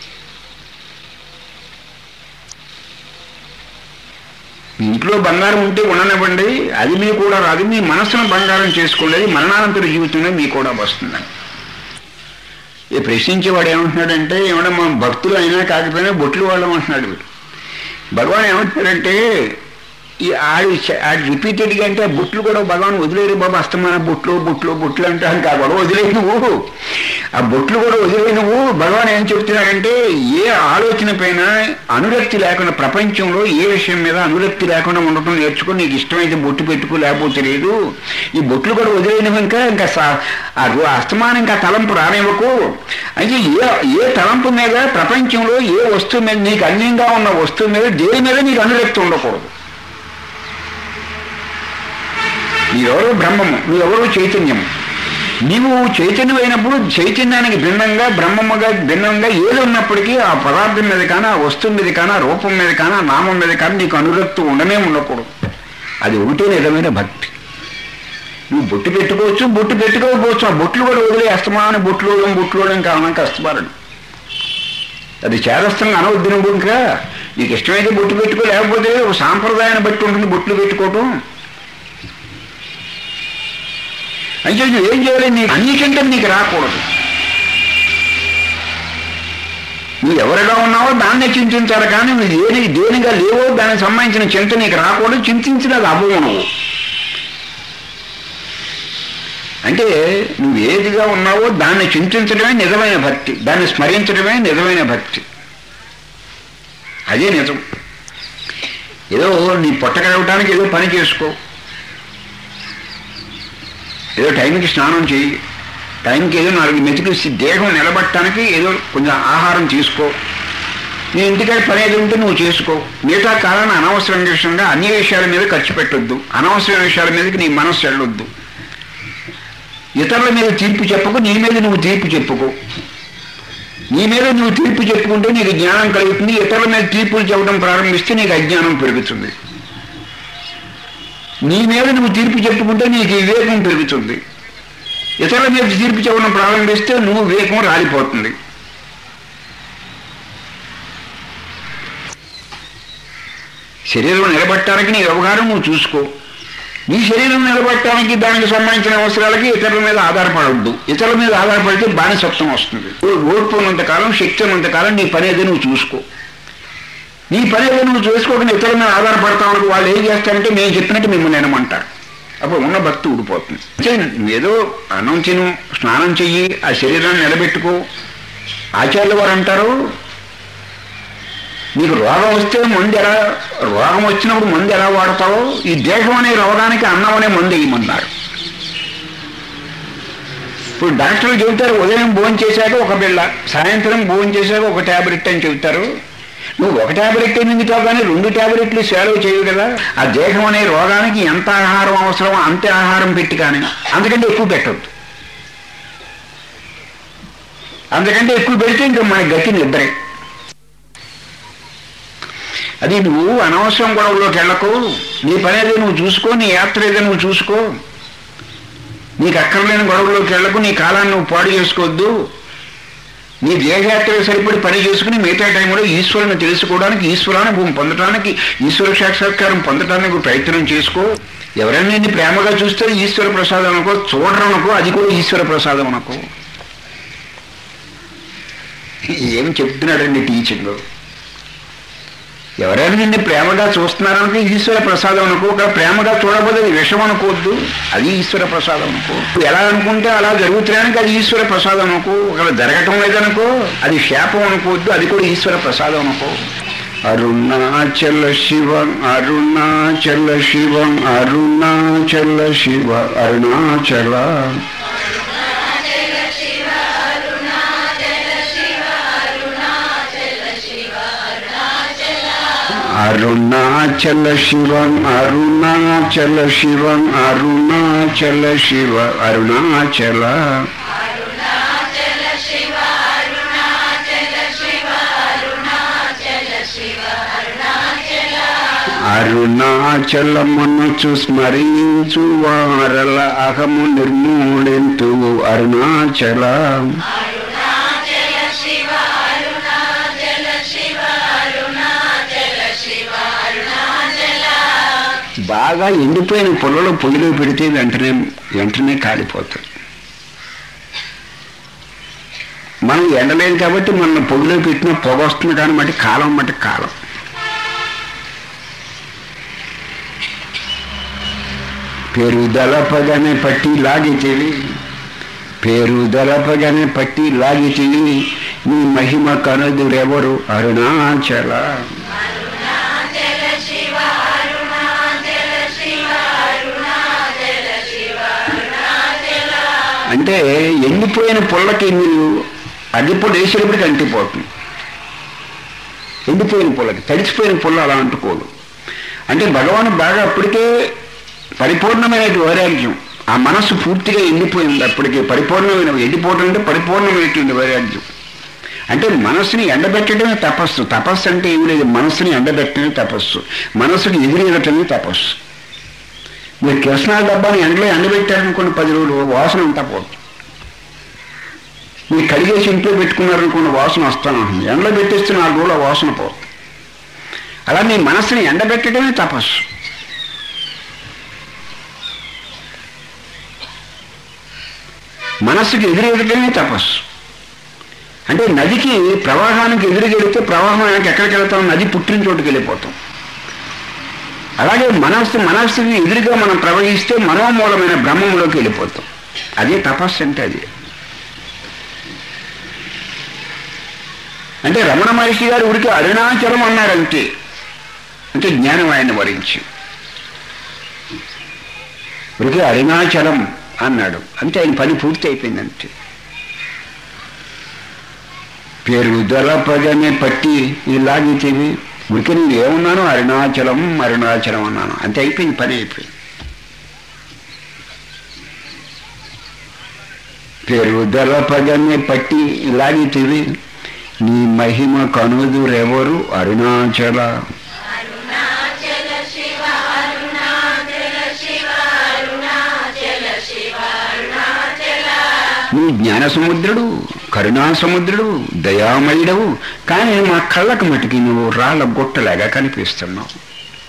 మీ ఇంట్లో బంగారం ఉంటే ఉండనివ్వండి, అది మీ కూడా రాదు. మీ మనస్సును బంగారం చేసుకోండి, మరణానంతర జీవితంలో మీ కూడా వస్తుందని. ఈ ప్రశ్నించేవాడు ఏమంటున్నాడంటే, ఏమన్నా మా భక్తులు అయినా కాకపోయినా బొట్లు వాళ్ళం అంటున్నాడు వీడు. భగవాన్ ఏమంటున్నాడంటే, ఈ ఆడి ఆడి రిపీటెడ్గా అంటే బొట్లు కూడా భగవాన్ వదిలేరు బాబు, అస్తమాన బొట్లు బొట్లు బొట్లు అంటాను కాబట్టి వదిలేయి నువ్వు, ఆ బొట్లు కూడా వదిలేయి నువ్వు. భగవాన్ ఏం చెప్తున్నాడంటే, ఏ ఆలోచన పైన అనురక్తి లేకుండా, ప్రపంచంలో ఏ విషయం మీద అనురక్తి లేకుండా ఉండటం నేర్చుకో. నీకు ఇష్టమైతే బొట్టు పెట్టుకో, లేకపోతే లేదు. ఈ బొట్లు కూడా వదిలేనివి. ఇంకా ఇంకా అస్తమానం ఇంకా తలంపు రానివ్వకు. అయితే ఏ ఏ తలంపు మీద, ప్రపంచంలో ఏ వస్తువు మీద, నీకు అన్యంగా ఉన్న వస్తువు మీద, దేని మీద నీకు అనురక్తి ఉండకూడదు. నీవెవరో బ్రహ్మము, నువ్వెవరో చైతన్యము. నీవు చైతన్యం అయినప్పుడు చైతన్యానికి భిన్నంగా, బ్రహ్మముగా భిన్నంగా ఏది ఉన్నప్పటికీ ఆ పదార్థం మీద కానీ, ఆ వస్తువు మీద కానీ, ఆ రూపం మీద కానీ, ఆ నామం మీద కానీ నీకు అనురక్తి ఉండనే ఉండకూడదు. అది ఒకటే నిజమైన భక్తి. నువ్వు బొట్టు పెట్టుకోవచ్చు, బొట్టు పెట్టుకోకపోవచ్చు. ఆ బొట్లు కూడా వదిలే అస్తమానం బొట్లు బొట్లు కావడానికి అస్తమానం అది చేదస్తంగా అనవద్దు. ఇంకా నీకు ఇష్టమైతే బొట్టు పెట్టుకో, లేకపోతే ఒక సాంప్రదాయాన్ని బట్టి ఉంటుంది బొట్లు పెట్టుకోవటం. అంటే నువ్వు ఏం చేయాలి? నీకు అన్నికంటే నీకు రాకూడదు. నువ్వు ఎవరిగా ఉన్నావో దాన్నే చింతించాలి, కానీ నువ్వు దేని దేనిగా లేవో దానికి సంబంధించిన చింత నీకు రాకూడదు. చింతించినది అవ్వవు నువ్వు. అంటే నువ్వు ఏదిగా ఉన్నావో దాన్ని చింతించడమే నిజమైన భక్తి, దాన్ని స్మరించడమే నిజమైన భక్తి. అదే నిజం. ఏదో నీ పొట్ట కడగటానికి ఏదో పని చేసుకో, ఏదో టైంకి స్నానం చేయి, టైంకి ఏదో నాలుగు మెతుకు దేహం నిలబట్టడానికి ఏదో కొంచెం ఆహారం తీసుకో, నీ ఇంటికాడ పని ఏదో ఉంటే నువ్వు చేసుకో. మిగతా కాలాన్ని అనవసరం విషయంగా అన్ని విషయాల మీద ఖర్చు పెట్టొద్దు, అనవసర విషయాల మీదకి నీ మనస్సు వెళ్ళొద్దు. ఇతరుల మీద తీర్పు చెప్పకు, నీ మీద నువ్వు తీర్పు చెప్పుకో. నీ మీద నువ్వు తీర్పు చెప్పుకుంటే నీకు జ్ఞానం కలుగుతుంది. ఇతరుల మీద తీర్పులు చెప్పడం ప్రారంభిస్తే నీకు అజ్ఞానం పెరుగుతుంది. నీ మీద నువ్వు తీర్పు చెప్పుకుంటే నీకు వివేకం పెరుగుతుంది. ఇతరుల మీద తీర్పు చెప్పడం ప్రారంభిస్తే నువ్వు వివేకం రాలిపోతుంది. శరీరం నిలబట్టడానికి నీ వ్యవహారం నువ్వు చూసుకో. నీ శరీరం నిలబట్టడానికి దానికి సంబంధించిన అవసరాలకి ఇతరుల మీద ఆధారపడవద్దు. ఇతరుల మీద ఆధారపడితే బానిసత్వం వస్తుంది. ఓర్పు ఉన్నంతకాలం, శక్తి ఉన్నంతకాలం నీ పని ఏదో నువ్వు చూసుకో. నీ పని ఏదో నువ్వు చూసుకోకుండా ఇతరుల మీద ఆధారపడతామని వాళ్ళు ఏం చేస్తారంటే మేము చెప్పినట్టు మిమ్మల్ని వినమంటారు. అప్పుడు ఉన్న భక్తి ఊడిపోతుంది. ఏదో అన్నం తిను, స్నానం చెయ్యి, ఆ శరీరాన్ని నిలబెట్టుకో. ఆచార్యుల వారు అంటారు, నీకు రోగం వస్తే మందు ఎలా, రోగం వచ్చినప్పుడు మందు ఎలా వాడతావో ఈ దేహం అనే రోగానికి అన్నం అనే మందు వేయమన్నారు. ఇప్పుడు డాక్టర్లు చెబుతారు ఉదయం భోజనం చేశాక ఒక బిళ్ళ, సాయంత్రం భోజనం చేశాక ఒక ట్యాబ్లెట్ అని చెబుతారు. నువ్వు ఒక ట్యాబ్లెట్ మింగుతావు కానీ రెండు ట్యాబ్లెట్లు సేవ చేయవు కదా. ఆ దేహం అనే రోగానికి ఎంత ఆహారం అవసరమో అంతే ఆహారం పెట్టి, కానీ అంతకంటే ఎక్కువ పెట్టవద్దు. అంతకంటే ఎక్కువ పెడితే ఇంకా మన గతి నిద్రే. అది నువ్వు అనవసరం గొడవలోకి వెళ్ళకు. నీ పని ఏదో నువ్వు చూసుకో, నీ యాత్ర ఏదో నువ్వు చూసుకో. నీకు అక్కర్లేని గొడవలోకి వెళ్ళకు. నీ కాలాన్ని నువ్వు పాడు చేసుకోవద్దు. నీ దేహయాత్రకు సరిపడి పని చేసుకుని మిగతా టైంలో ఈశ్వరుని తెలుసుకోవడానికి, ఈశ్వరానుభవం పొందడానికి, ఈశ్వర సాక్షాత్కారం పొందడానికి ప్రయత్నం చేసుకో. ఎవరైనా నిన్ను ప్రేమగా చూస్తే ఈశ్వర ప్రసాదం అనుకో, చూడరనుకో, అది కూడా ఈశ్వర ప్రసాదం అనుకో. ఏం చెప్తున్నాడండి టీచింగ్. ఎవరైనా నిన్ను ప్రేమగా చూస్తున్నారనుకో ఈశ్వర ప్రసాదం అనుకో. ఒక ప్రేమగా చూడబోదు అది విషం అనుకోవద్దు, అది ఈశ్వర ప్రసాదం అనుకో. ఎలా అనుకుంటే అలా జరుగుతున్నానికి అది ఈశ్వర ప్రసాదం అనుకో. ఒకవేళ జరగటం లేదనుకో అది శాపం అనుకోవద్దు, అది కూడా ఈశ్వర ప్రసాదం అనుకో. అరుణాచల శివ అరుణాచల శివ అరుణాచల శివ అరుణాచల అరుణాచల శివం అరుణాచల శివం అరుణాచల శివ అరుణాచల అరుణాచలమును స్మరించు వారల అహము నిర్మూలింతు అరుణాచల బాగా ఎండిపోయిన పొలలో పొయ్యిలో పెడితే వెంటనే వెంటనే కాలిపోతుంది. మనం ఎండలేదు కాబట్టి మన పొయ్యిలో పెట్టిన పొగ వస్తుంది, కానీ మట్టి కాలం మట్టి కాలం. పేరు దళపగానే పట్టి లాగితేవి పేరు దళపగానే పట్టి లాగితేవి నీ మహిమ కనుదురెవరు అరుణాచల. అంటే ఎండిపోయిన పుల్లకి మీరు అగ్గిపొడి వేసేటప్పటికి అంటిపోతుంది. ఎండిపోయిన పుల్లకి, తడిచిపోయిన పుల్ల అలా అంటుకోదు. అంటే భగవాను బాగా అప్పటికే పరిపూర్ణమైన వైరాగ్యం, ఆ మనస్సు పూర్తిగా ఎండిపోయింది. అప్పటికే పరిపూర్ణమైన, ఎండిపోవడం అంటే పరిపూర్ణమైనటువంటి వైరాగ్యం. అంటే మనస్సుని ఎండబెట్టడమే తపస్సు. తపస్సు అంటే ఏమి లేదు, మనస్సుని ఎండబెట్టడమే తపస్సు, మనస్సుకి ఎదురెదటమే తపస్సు. మీరు కిరసనాల డబ్బాని ఎండలో ఎండబెట్టారనుకోండి, పది రోజులు వాసన అంతా పోతుంది. మీరు కడిగేసి ఇంట్లో పెట్టుకున్నారనుకోండి, వాసన వస్తాను ఉంటుంది. ఎండలో పెట్టేస్తే నాలుగు రోజులు వాసన పోతుంది. అలా మీ మనస్సుని ఎండబెట్టడమే తపస్సు. మనస్సుకి ఎదురెదటమే తపస్సు. అంటే నదికి ప్రవాహానికి ఎదురుగెడితే ప్రవాహం ఎక్కడికి వెళ్తాం, నది పుట్టిన చోటుకి వెళ్ళిపోతాం. అలాగే మనస్సు మనస్సుకి ఎదురుగా మనం ప్రవహిస్తే మనోమూలమైన బ్రహ్మంలోకి వెళ్ళిపోతాం. అదే తపస్సు అంటే. అది అంటే రమణ మహర్షి గారు ఉడికి అరుణాచలం అన్నారంతే, అంటే జ్ఞానం ఆయన వరించి ఉడికి అరుణాచలం అన్నాడు అంటే ఆయన పని పూర్తి అయిపోయిందంటే. పేరు దళపగానే పట్టి ఇలాగితేవి ఉడికి నేను ఏమన్నాను, అరుణాచలం అరుణాచలం అన్నాను, అంతే అయిపోయింది, పని అయిపోయింది. పేరు దళపగానే పట్టి ఇలాగితేవి నీ మహిమ కనుదురెవరు అరుణాచల. నువ్వు జ్ఞాన సముద్రుడు, కరుణా సముద్రుడు, దయామయుడవు, కానీ మా కళ్ళకు మటుకి నువ్వు రాళ్ళ గుట్టలాగా కనిపిస్తున్నావు.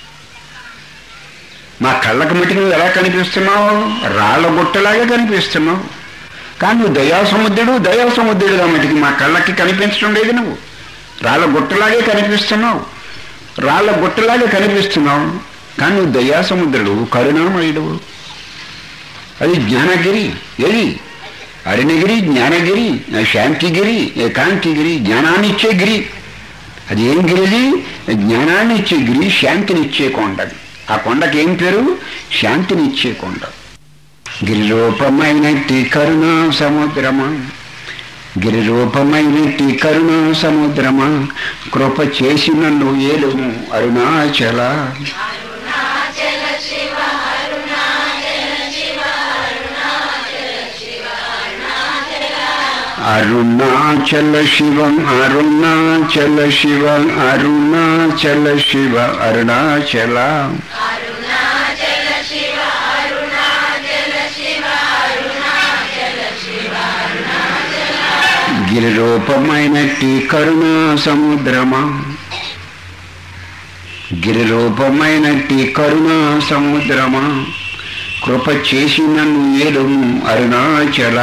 మా కళ్ళకు మట్టి నువ్వు ఎలా కనిపిస్తున్నావు? రాళ్ళ గుట్టలాగే కనిపిస్తున్నావు. కానీ నువ్వు దయా సముద్రుడు దయా సముద్రుడుగా మటుకి మా కళ్ళకి కనిపించడం లేదు. నువ్వు రాళ్ళ గుట్టలాగే కనిపిస్తున్నావు, రాళ్ళ గుట్టలాగే కనిపిస్తున్నావు. కానీ నువ్వు దయా సముద్రుడు, కరుణామయుడు. అది జ్ఞానగిరి. ఏది? అరుణగిరి, జ్ఞానగిరి, శాంతిగిరి, కాంతిగిరి, జ్ఞానాన్ని ఇచ్చే గిరి. అది ఏం గిరిది? జ్ఞానాన్ని ఇచ్చే గిరి, శాంతినిచ్చే కొండ. ఆ కొండకి ఏం పేరు? శాంతినిచ్చే కొండ. గిరిరూపమైనట్టి కరుణా సముద్రమా, గిరిరూపమైనట్టి కరుణా సముద్రమా, కృప చేసి నన్ను ఏలుము అరుణాచల. అరుణాచల శివం అరుణాచల శివ అరుణాచల శివ అరుణాచల. గిరిరూపమైనట్టి కరుణా సముద్రమా, గిరిరూపమైనట్టి కరుణా సముద్రమా, కృప చేసి నన్ను ఏలుము అరుణాచల.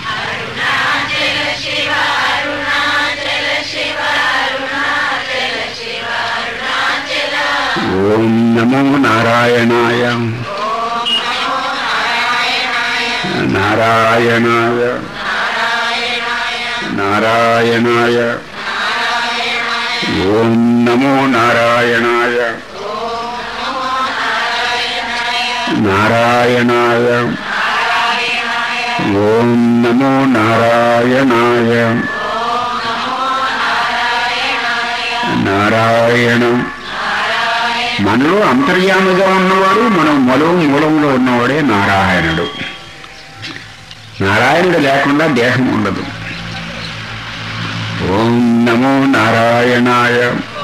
ఓం నమో నారాయణాయ నారాయణాయ నారాయణాయ. ఓం నమో నారాయణాయ నారాయణాయ. ఓం నమో నారాయణాయ నారాయణం. మనలో అంతర్యామిగా ఉన్నవాడు, మనం మలో మూలంలో ఉన్నవాడే నారాయణుడు. నారాయణుడు లేకుండా దేహం ఉండదు. ఓం నమో నారాయణాయ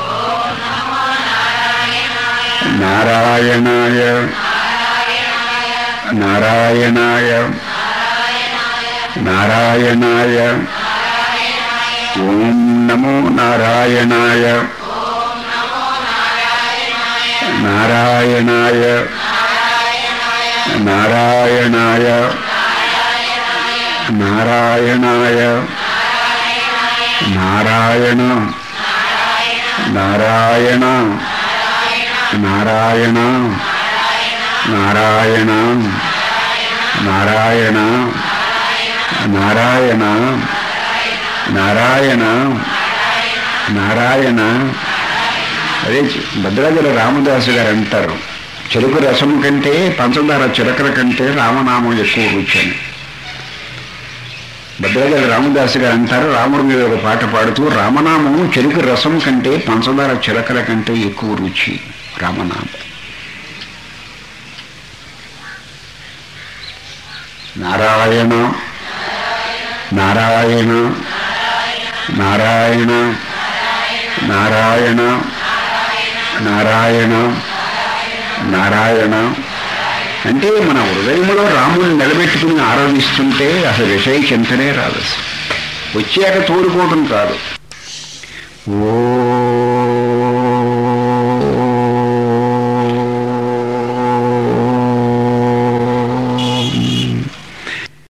నారాయణాయ నారాయణాయ నారాయణాయ. ఓం నమో నారాయణాయ నారాయణాయ నారాయణాయ నారాయణాయ నారాయణ నారాయణ నారాయణ నారాయణ నారాయణ నారాయణ నారాయణ నారాయణ. అదే భద్రాచల రామదాసు గారు అంటారు, చెరుకు రసం కంటే పంచదార చిలకల కంటే రామనామం ఎక్కువ రుచి. భద్రాచల రామదాసు గారు అంటారు, రాముడి మీద ఒక పాట పాడుతూ, రామనామం చెరుకు రసం కంటే పంచదార చిలకల కంటే ఎక్కువ రుచి రామనామం. నారాయణ నారాయణ నారాయణ నారాయణ నారాయణ నారాయణ. అంటే మన హృదయంలో రాముని నిలబెట్టుకుని ఆరాధిస్తుంటే అసలు విషయ చింతనే రాదు, వచ్చాక తోడుకోవడం కాదు. ఓ